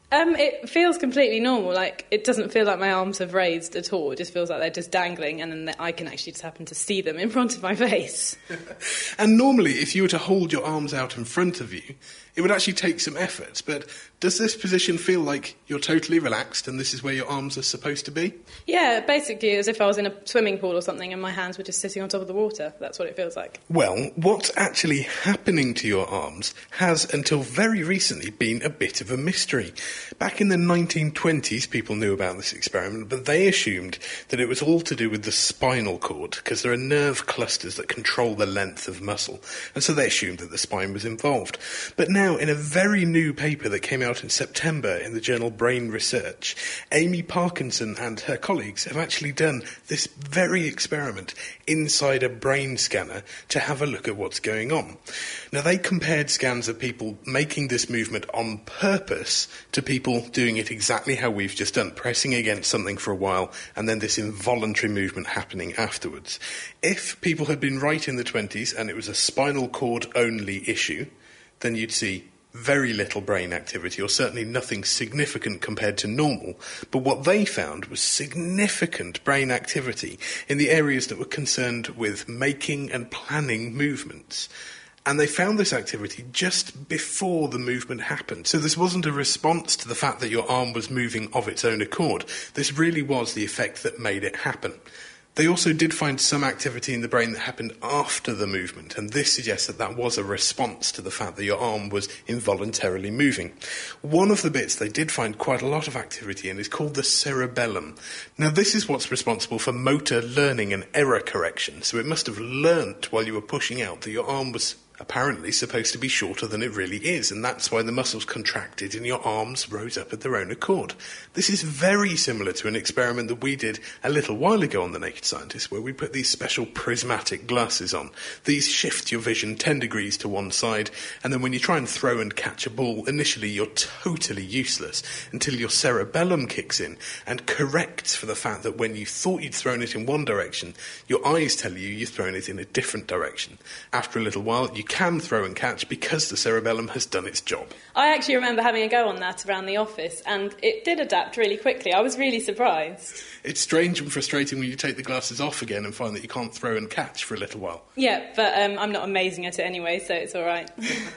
It feels completely normal. Like, it doesn't feel like my arms have raised at all. It just feels like they're just dangling, and then I can actually just happen to see them in front of my face. And normally, if you were to hold your arms out in front of you, it would actually take some effort. But does this position feel like you're totally relaxed and this is where your arms are supposed to be? Yeah, basically as if I was in a swimming pool or something and my hands were just sitting on top of the water. That's what it feels like. Well, what's actually happening to your arms has, until very recently, been a bit of a mystery. Back in the 1920s, people knew about this experiment, but they assumed that it was all to do with the spinal cord, because there are nerve clusters that control the length of muscle, and so they assumed that the spine was involved. But now, in a very new paper that came out in September in the journal Brain Research, Amy Parkinson and her colleagues have actually done this very experiment inside a brain scanner to have a look at what's going on. Now, they compared scans of people making this movement on purpose to people doing it exactly how we've just done, pressing against something for a while and then this involuntary movement happening afterwards. If people had been right in the 20s and it was a spinal cord only issue, then you'd see very little brain activity, or certainly nothing significant compared to normal. But what they found was significant brain activity in the areas that were concerned with making and planning movements. And they found this activity just before the movement happened. So this wasn't a response to the fact that your arm was moving of its own accord. This really was the effect that made it happen. They also did find some activity in the brain that happened after the movement, and this suggests that that was a response to the fact that your arm was involuntarily moving. One of the bits they did find quite a lot of activity in is called the cerebellum. Now, this is what's responsible for motor learning and error correction, so it must have learnt while you were pushing out that your arm was apparently supposed to be shorter than it really is, and that's why the muscles contracted and your arms rose up at their own accord. This is very similar to an experiment that we did a little while ago on The Naked Scientist, where we put these special prismatic glasses on. These shift your vision 10 degrees to one side, and then when you try and throw and catch a ball, initially you're totally useless until your cerebellum kicks in and corrects for the fact that when you thought you'd thrown it in one direction, your eyes tell you you've thrown it in a different direction. After a little while, you can throw and catch because the cerebellum has done its job. I actually remember having a go on that around the office, and it did adapt really quickly. I was really surprised. It's strange and frustrating when you take the glasses off again and find that you can't throw and catch for a little while. Yeah, but I'm not amazing at it anyway, so it's all right.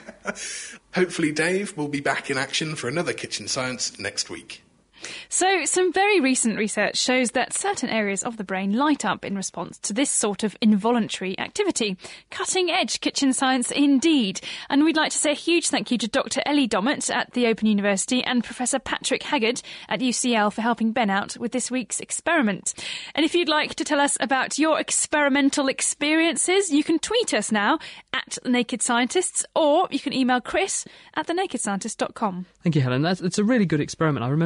Hopefully Dave will be back in action for another Kitchen Science next week. So, some very recent research shows that certain areas of the brain light up in response to this sort of involuntary activity. Cutting-edge kitchen science indeed. And we'd like to say a huge thank you to Dr. Ellie Dommett at the Open University and Professor Patrick Haggard at UCL for helping Ben out with this week's experiment. And if you'd like to tell us about your experimental experiences, you can tweet us now at The Naked Scientists, or you can email Chris at thenakedscientist.com. Thank you, Helen. It's a really good experiment. I remember doing that when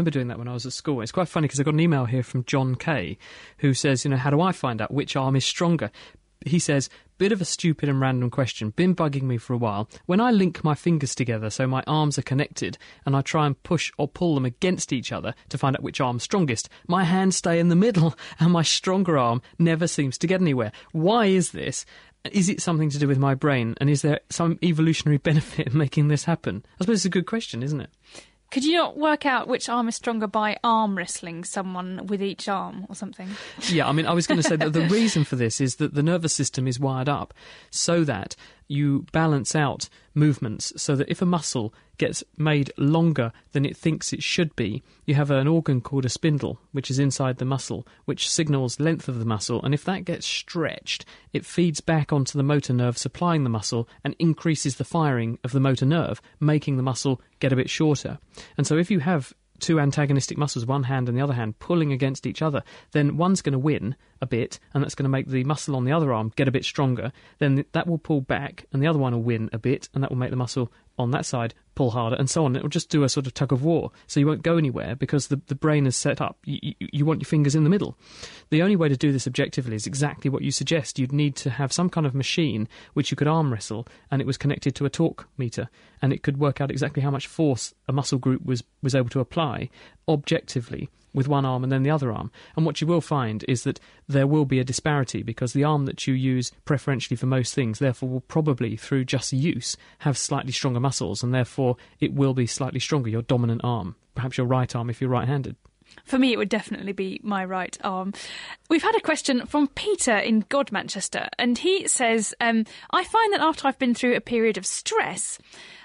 when I was at school. It's quite funny because I got an email here from John Kay who says, how do I find out which arm is stronger? He says, bit of a stupid and random question, been bugging me for a while. When I link my fingers together so my arms are connected and I try and push or pull them against each other to find out which arm's strongest, my hands stay in the middle and my stronger arm never seems to get anywhere. Why is this? Is it something to do with my brain? And is there some evolutionary benefit in making this happen? I suppose it's a good question, isn't it? Could you not work out which arm is stronger by arm wrestling someone with each arm or something? Yeah, I was going to say that the reason for this is that the nervous system is wired up so that you balance out movements so that if a muscle gets made longer than it thinks it should be, you have an organ called a spindle, which is inside the muscle, which signals length of the muscle, and if that gets stretched, it feeds back onto the motor nerve supplying the muscle and increases the firing of the motor nerve, making the muscle get a bit shorter. And so if you have two antagonistic muscles, one hand and the other hand, pulling against each other, then one's going to win a bit, and that's going to make the muscle on the other arm get a bit stronger. Then that will pull back, and the other one will win a bit, and that will make the muscle on that side pull harder, and so on. It will just do a sort of tug of war, so you won't go anywhere because the brain is set up. You want your fingers in the middle. The only way to do this objectively is exactly what you suggest. You'd need to have some kind of machine which you could arm wrestle, and it was connected to a torque meter, and it could work out exactly how much force a muscle group was able to apply objectively with one arm and then the other arm. And what you will find is that there will be a disparity because the arm that you use preferentially for most things, therefore, will probably, through just use, have slightly stronger muscles, and therefore it will be slightly stronger, your dominant arm. Perhaps your right arm if you're right-handed. For me, it would definitely be my right arm. We've had a question from Peter in Godmanchester, and he says, I find that after I've been through a period of stress,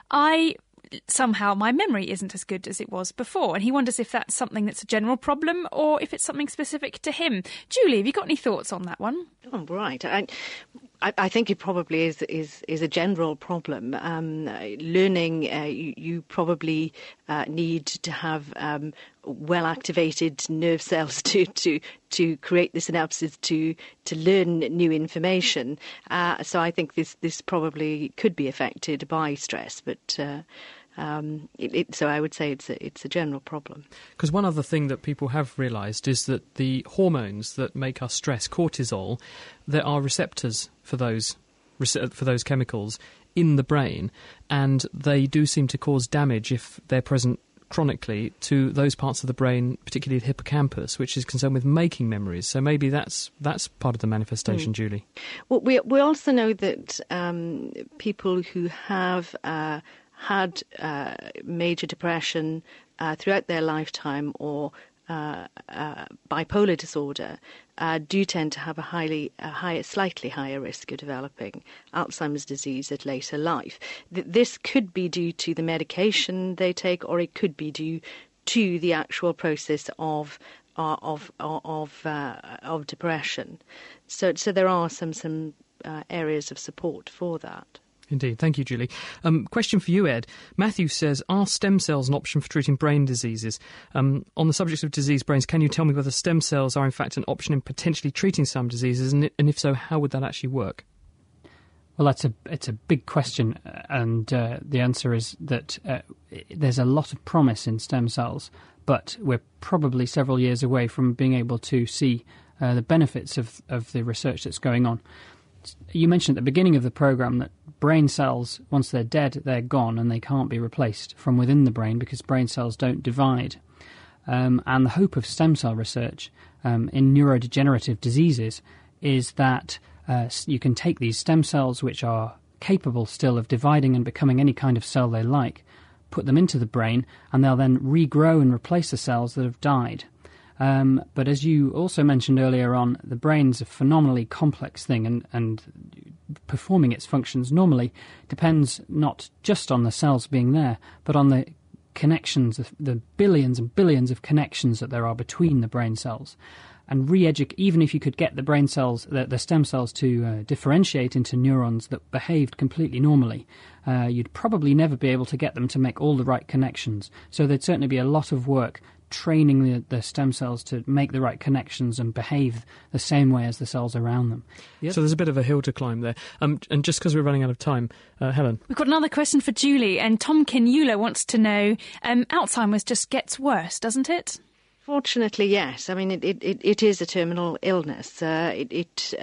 somehow my memory isn't as good as it was before, and he wonders if that's something that's a general problem or if it's something specific to him. Julie, have you got any thoughts on that one? Oh, right. I think it probably is a general problem. Learning, you probably need to have well-activated nerve cells to create the synapses to learn new information. So I think this probably could be affected by stress, but so I would say it's a general problem. Because one other thing that people have realised is that the hormones that make us stress, cortisol, there are receptors for those chemicals in the brain, and they do seem to cause damage if they're present chronically to those parts of the brain, particularly the hippocampus, which is concerned with making memories. So maybe that's part of the manifestation, Julie. Well, we also know that people who have had major depression throughout their lifetime or bipolar disorder do tend to have a slightly higher risk of developing Alzheimer's disease at later life. This could be due to the medication they take, or it could be due to the actual process of depression. So there are some areas of support for that. Indeed. Thank you, Julie. Question for you, Ed. Matthew says, are stem cells an option for treating brain diseases? On the subject of diseased brains, can you tell me whether stem cells are in fact an option in potentially treating some diseases, and if so, how would that actually work? Well, it's a big question, and the answer is that there's a lot of promise in stem cells, but we're probably several years away from being able to see the benefits of the research that's going on. You mentioned at the beginning of the programme that brain cells, once they're dead, they're gone and they can't be replaced from within the brain because brain cells don't divide. And the hope of stem cell research in neurodegenerative diseases is that you can take these stem cells, which are capable still of dividing and becoming any kind of cell they like, put them into the brain, and they'll then regrow and replace the cells that have died. But as you also mentioned earlier on, the brain's a phenomenally complex thing, and performing its functions normally depends not just on the cells being there, but on the connections, the billions and billions of connections that there are between the brain cells. And even if you could get the brain cells, the stem cells to differentiate into neurons that behaved completely normally, you'd probably never be able to get them to make all the right connections. So there'd certainly be a lot of work training the stem cells to make the right connections and behave the same way as the cells around them. Yep. So there's a bit of a hill to climb there. And just because we're running out of time, Helen. We've got another question for Julie, and Tom Kinula wants to know, Alzheimer's just gets worse, doesn't it? Fortunately, yes. I mean, it is a terminal illness. It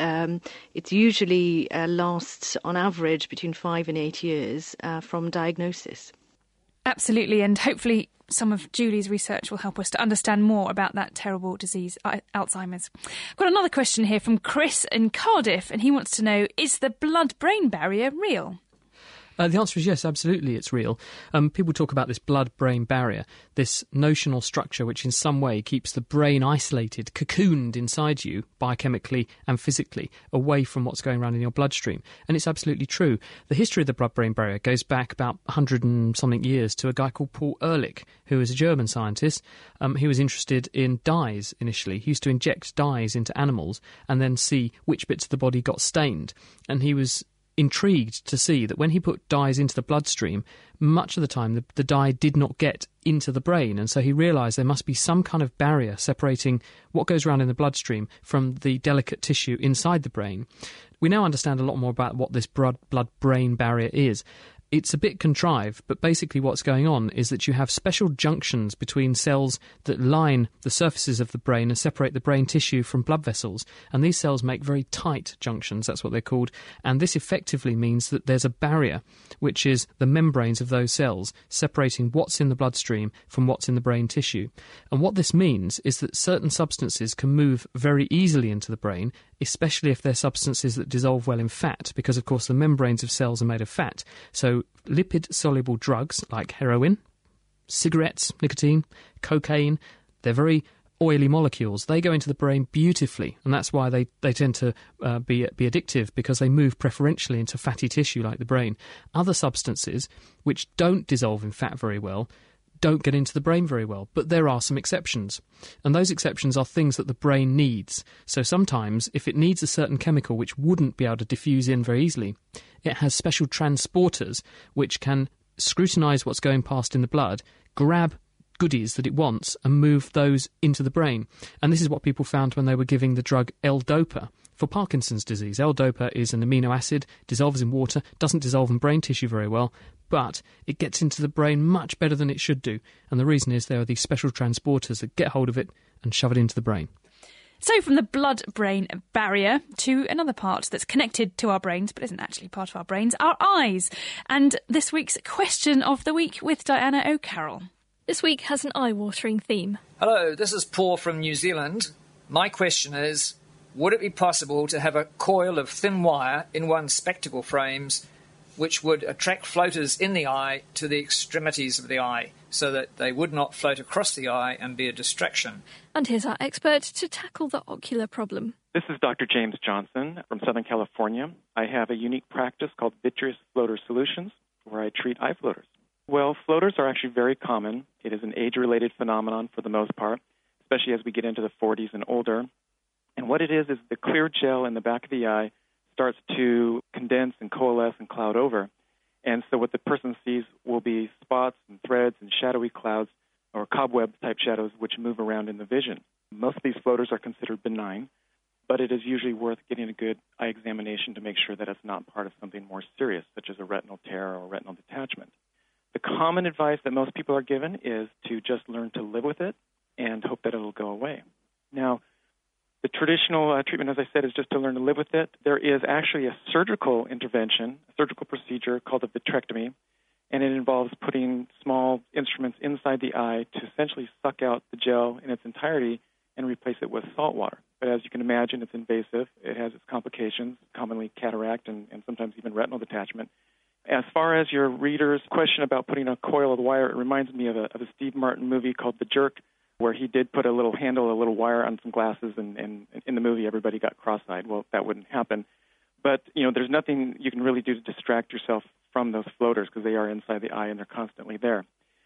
usually lasts on average between 5 and 8 years from diagnosis. Absolutely, and hopefully some of Julie's research will help us to understand more about that terrible disease, Alzheimer's. I've got another question here from Chris in Cardiff, and he wants to know, is the blood-brain barrier real? The answer is yes, absolutely, it's real. People talk about this blood-brain barrier, this notional structure which in some way keeps the brain isolated, cocooned inside you, biochemically and physically, away from what's going around in your bloodstream. And it's absolutely true. The history of the blood-brain barrier goes back about 100 and something years to a guy called Paul Ehrlich, who was a German scientist. He was interested in dyes initially. He used to inject dyes into animals and then see which bits of the body got stained. And he was intrigued to see that when he put dyes into the bloodstream, much of the time the dye did not get into the brain, and so he realised there must be some kind of barrier separating what goes around in the bloodstream from the delicate tissue inside the brain. We now understand a lot more about what this blood-brain barrier is. It's a bit contrived, but basically what's going on is that you have special junctions between cells that line the surfaces of the brain and separate the brain tissue from blood vessels. And these cells make very tight junctions, that's what they're called. And this effectively means that there's a barrier, which is the membranes of those cells, separating what's in the bloodstream from what's in the brain tissue. And what this means is that certain substances can move very easily into the brain, especially if they're substances that dissolve well in fat, because, of course, the membranes of cells are made of fat. So lipid-soluble drugs like heroin, cigarettes, nicotine, cocaine, they're very oily molecules. They go into the brain beautifully, and that's why they tend to be addictive, because they move preferentially into fatty tissue like the brain. Other substances, which don't dissolve in fat very well, don't get into the brain very well, but there are some exceptions. And those exceptions are things that the brain needs. So sometimes, if it needs a certain chemical which wouldn't be able to diffuse in very easily, it has special transporters which can scrutinise what's going past in the blood, grab goodies that it wants and move those into the brain. And this is what people found when they were giving the drug L-Dopa for Parkinson's disease. L-Dopa is an amino acid, dissolves in water, doesn't dissolve in brain tissue very well, but it gets into the brain much better than it should do. And the reason is there are these special transporters that get hold of it and shove it into the brain. So from the blood-brain barrier to another part that's connected to our brains but isn't actually part of our brains, our eyes. And this week's question of the week with Diana O'Carroll. This week has an eye-watering theme. Hello, this is Paul from New Zealand. My question is, would it be possible to have a coil of thin wire in one's spectacle frames which would attract floaters in the eye to the extremities of the eye so that they would not float across the eye and be a distraction? And here's our expert to tackle the ocular problem. This is Dr. James Johnson from Southern California. I have a unique practice called Vitreous Floater Solutions, where I treat eye floaters. Well, floaters are actually very common. It is an age-related phenomenon for the most part, especially as we get into the 40s and older. And what it is the clear gel in the back of the eye starts to condense and coalesce and cloud over. And so what the person sees will be spots and threads and shadowy clouds or cobweb-type shadows which move around in the vision. Most of these floaters are considered benign, but it is usually worth getting a good eye examination to make sure that it's not part of something more serious, such as a retinal tear or retinal detachment. The common advice that most people are given is to just learn to live with it and hope that it'll go away. Now, the traditional treatment, as I said, is just to learn to live with it. There is actually a surgical intervention, a surgical procedure called a vitrectomy, and it involves putting small instruments inside the eye to essentially suck out the gel in its entirety and replace it with salt water. But as you can imagine, it's invasive. It has its complications, commonly cataract and sometimes even retinal detachment. As far as your reader's question about putting a coil of wire, it reminds me of a Steve Martin movie called The Jerk, where he did put a little handle, a little wire on some glasses, and in the movie everybody got cross-eyed. Well, that wouldn't happen. But, there's nothing you can really do to distract yourself from those floaters because they are inside the eye and they're constantly there.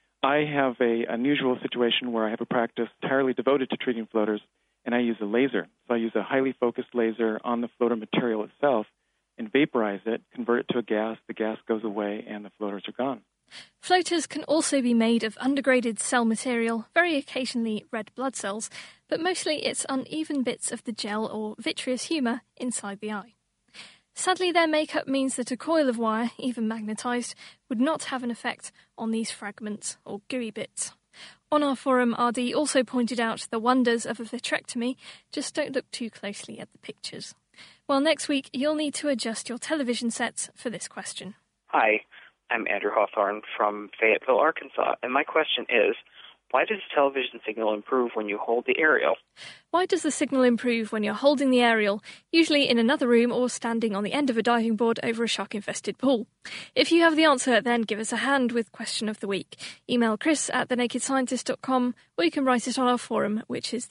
I have an unusual situation where I have a practice entirely devoted to treating floaters, and I use a laser. So I use a highly focused laser on the floater material itself and vaporize it, convert it to a gas, the gas goes away, and the floaters are gone. Floaters can also be made of undegraded cell material, very occasionally red blood cells, but mostly it's uneven bits of the gel or vitreous humour inside the eye. Sadly, their makeup means that a coil of wire, even magnetised, would not have an effect on these fragments or gooey bits. On our forum, RD also pointed out the wonders of a vitrectomy. Just don't look too closely at the pictures. Well, next week, you'll need to adjust your television sets for this question. Hi, I'm Andrew Hawthorne from Fayetteville, Arkansas, and my question is, why does the television signal improve when you hold the aerial? Why does the signal improve when you're holding the aerial, usually in another room or standing on the end of a diving board over a shark-infested pool? If you have the answer, then give us a hand with Question of the Week. Email chris@thenakedscientist.com, or you can write it on our forum, which is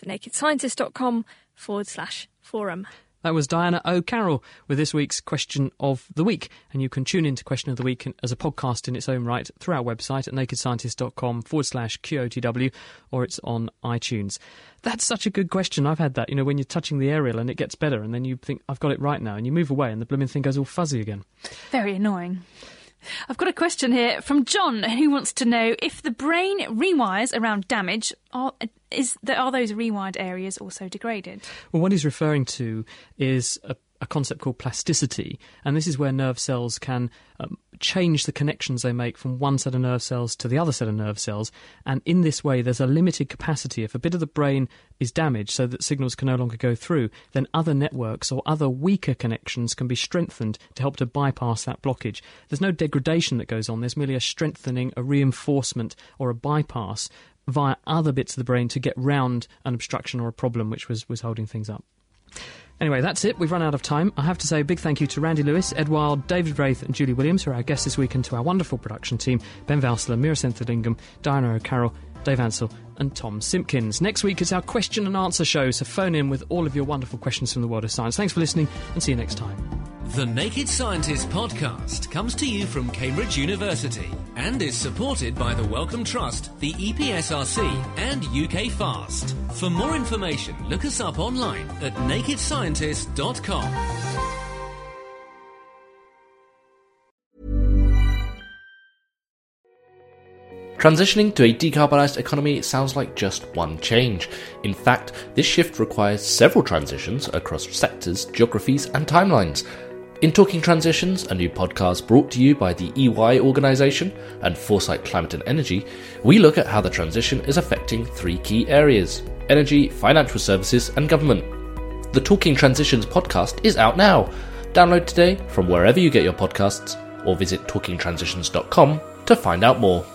thenakedscientist.com/forum. That was Diana O'Carroll with this week's Question of the Week. And you can tune into Question of the Week as a podcast in its own right through our website at nakedscientist.com/QOTW, or it's on iTunes. That's such a good question. I've had that, when you're touching the aerial and it gets better, and then you think, I've got it right now, and you move away and the blooming thing goes all fuzzy again. Very annoying. I've got a question here from John, who wants to know if the brain rewires around damage, are those rewired areas also degraded? Well, what he's referring to is a concept called plasticity, and this is where nerve cells can change the connections they make from one set of nerve cells to the other set of nerve cells, and in this way there's a limited capacity. If a bit of the brain is damaged so that signals can no longer go through, then other networks or other weaker connections can be strengthened to help to bypass that blockage. There's no degradation that goes on, there's merely a strengthening, a reinforcement or a bypass via other bits of the brain to get round an obstruction or a problem which was holding things up. Anyway, that's it. We've run out of time. I have to say a big thank you to Randy Lewis, Ed Wild, David Wraith and Julie Williams, who are our guests this week, and to our wonderful production team, Ben Valsler, Mira Senthilingam, Diana O'Carroll, Dave Ansell and Tom Simpkins. Next week is our question and answer show, so phone in with all of your wonderful questions from the world of science. Thanks for listening, and see you next time. The Naked Scientist podcast comes to you from Cambridge University and is supported by the Wellcome Trust, the EPSRC and UK FAST. For more information, look us up online at nakedscientist.com. Transitioning to a decarbonised economy sounds like just one change. In fact, this shift requires several transitions across sectors, geographies and timelines. In Talking Transitions, a new podcast brought to you by the EY organisation and Foresight Climate and Energy, we look at how the transition is affecting three key areas: energy, financial services and government. The Talking Transitions podcast is out now. Download today from wherever you get your podcasts, or visit talkingtransitions.com to find out more.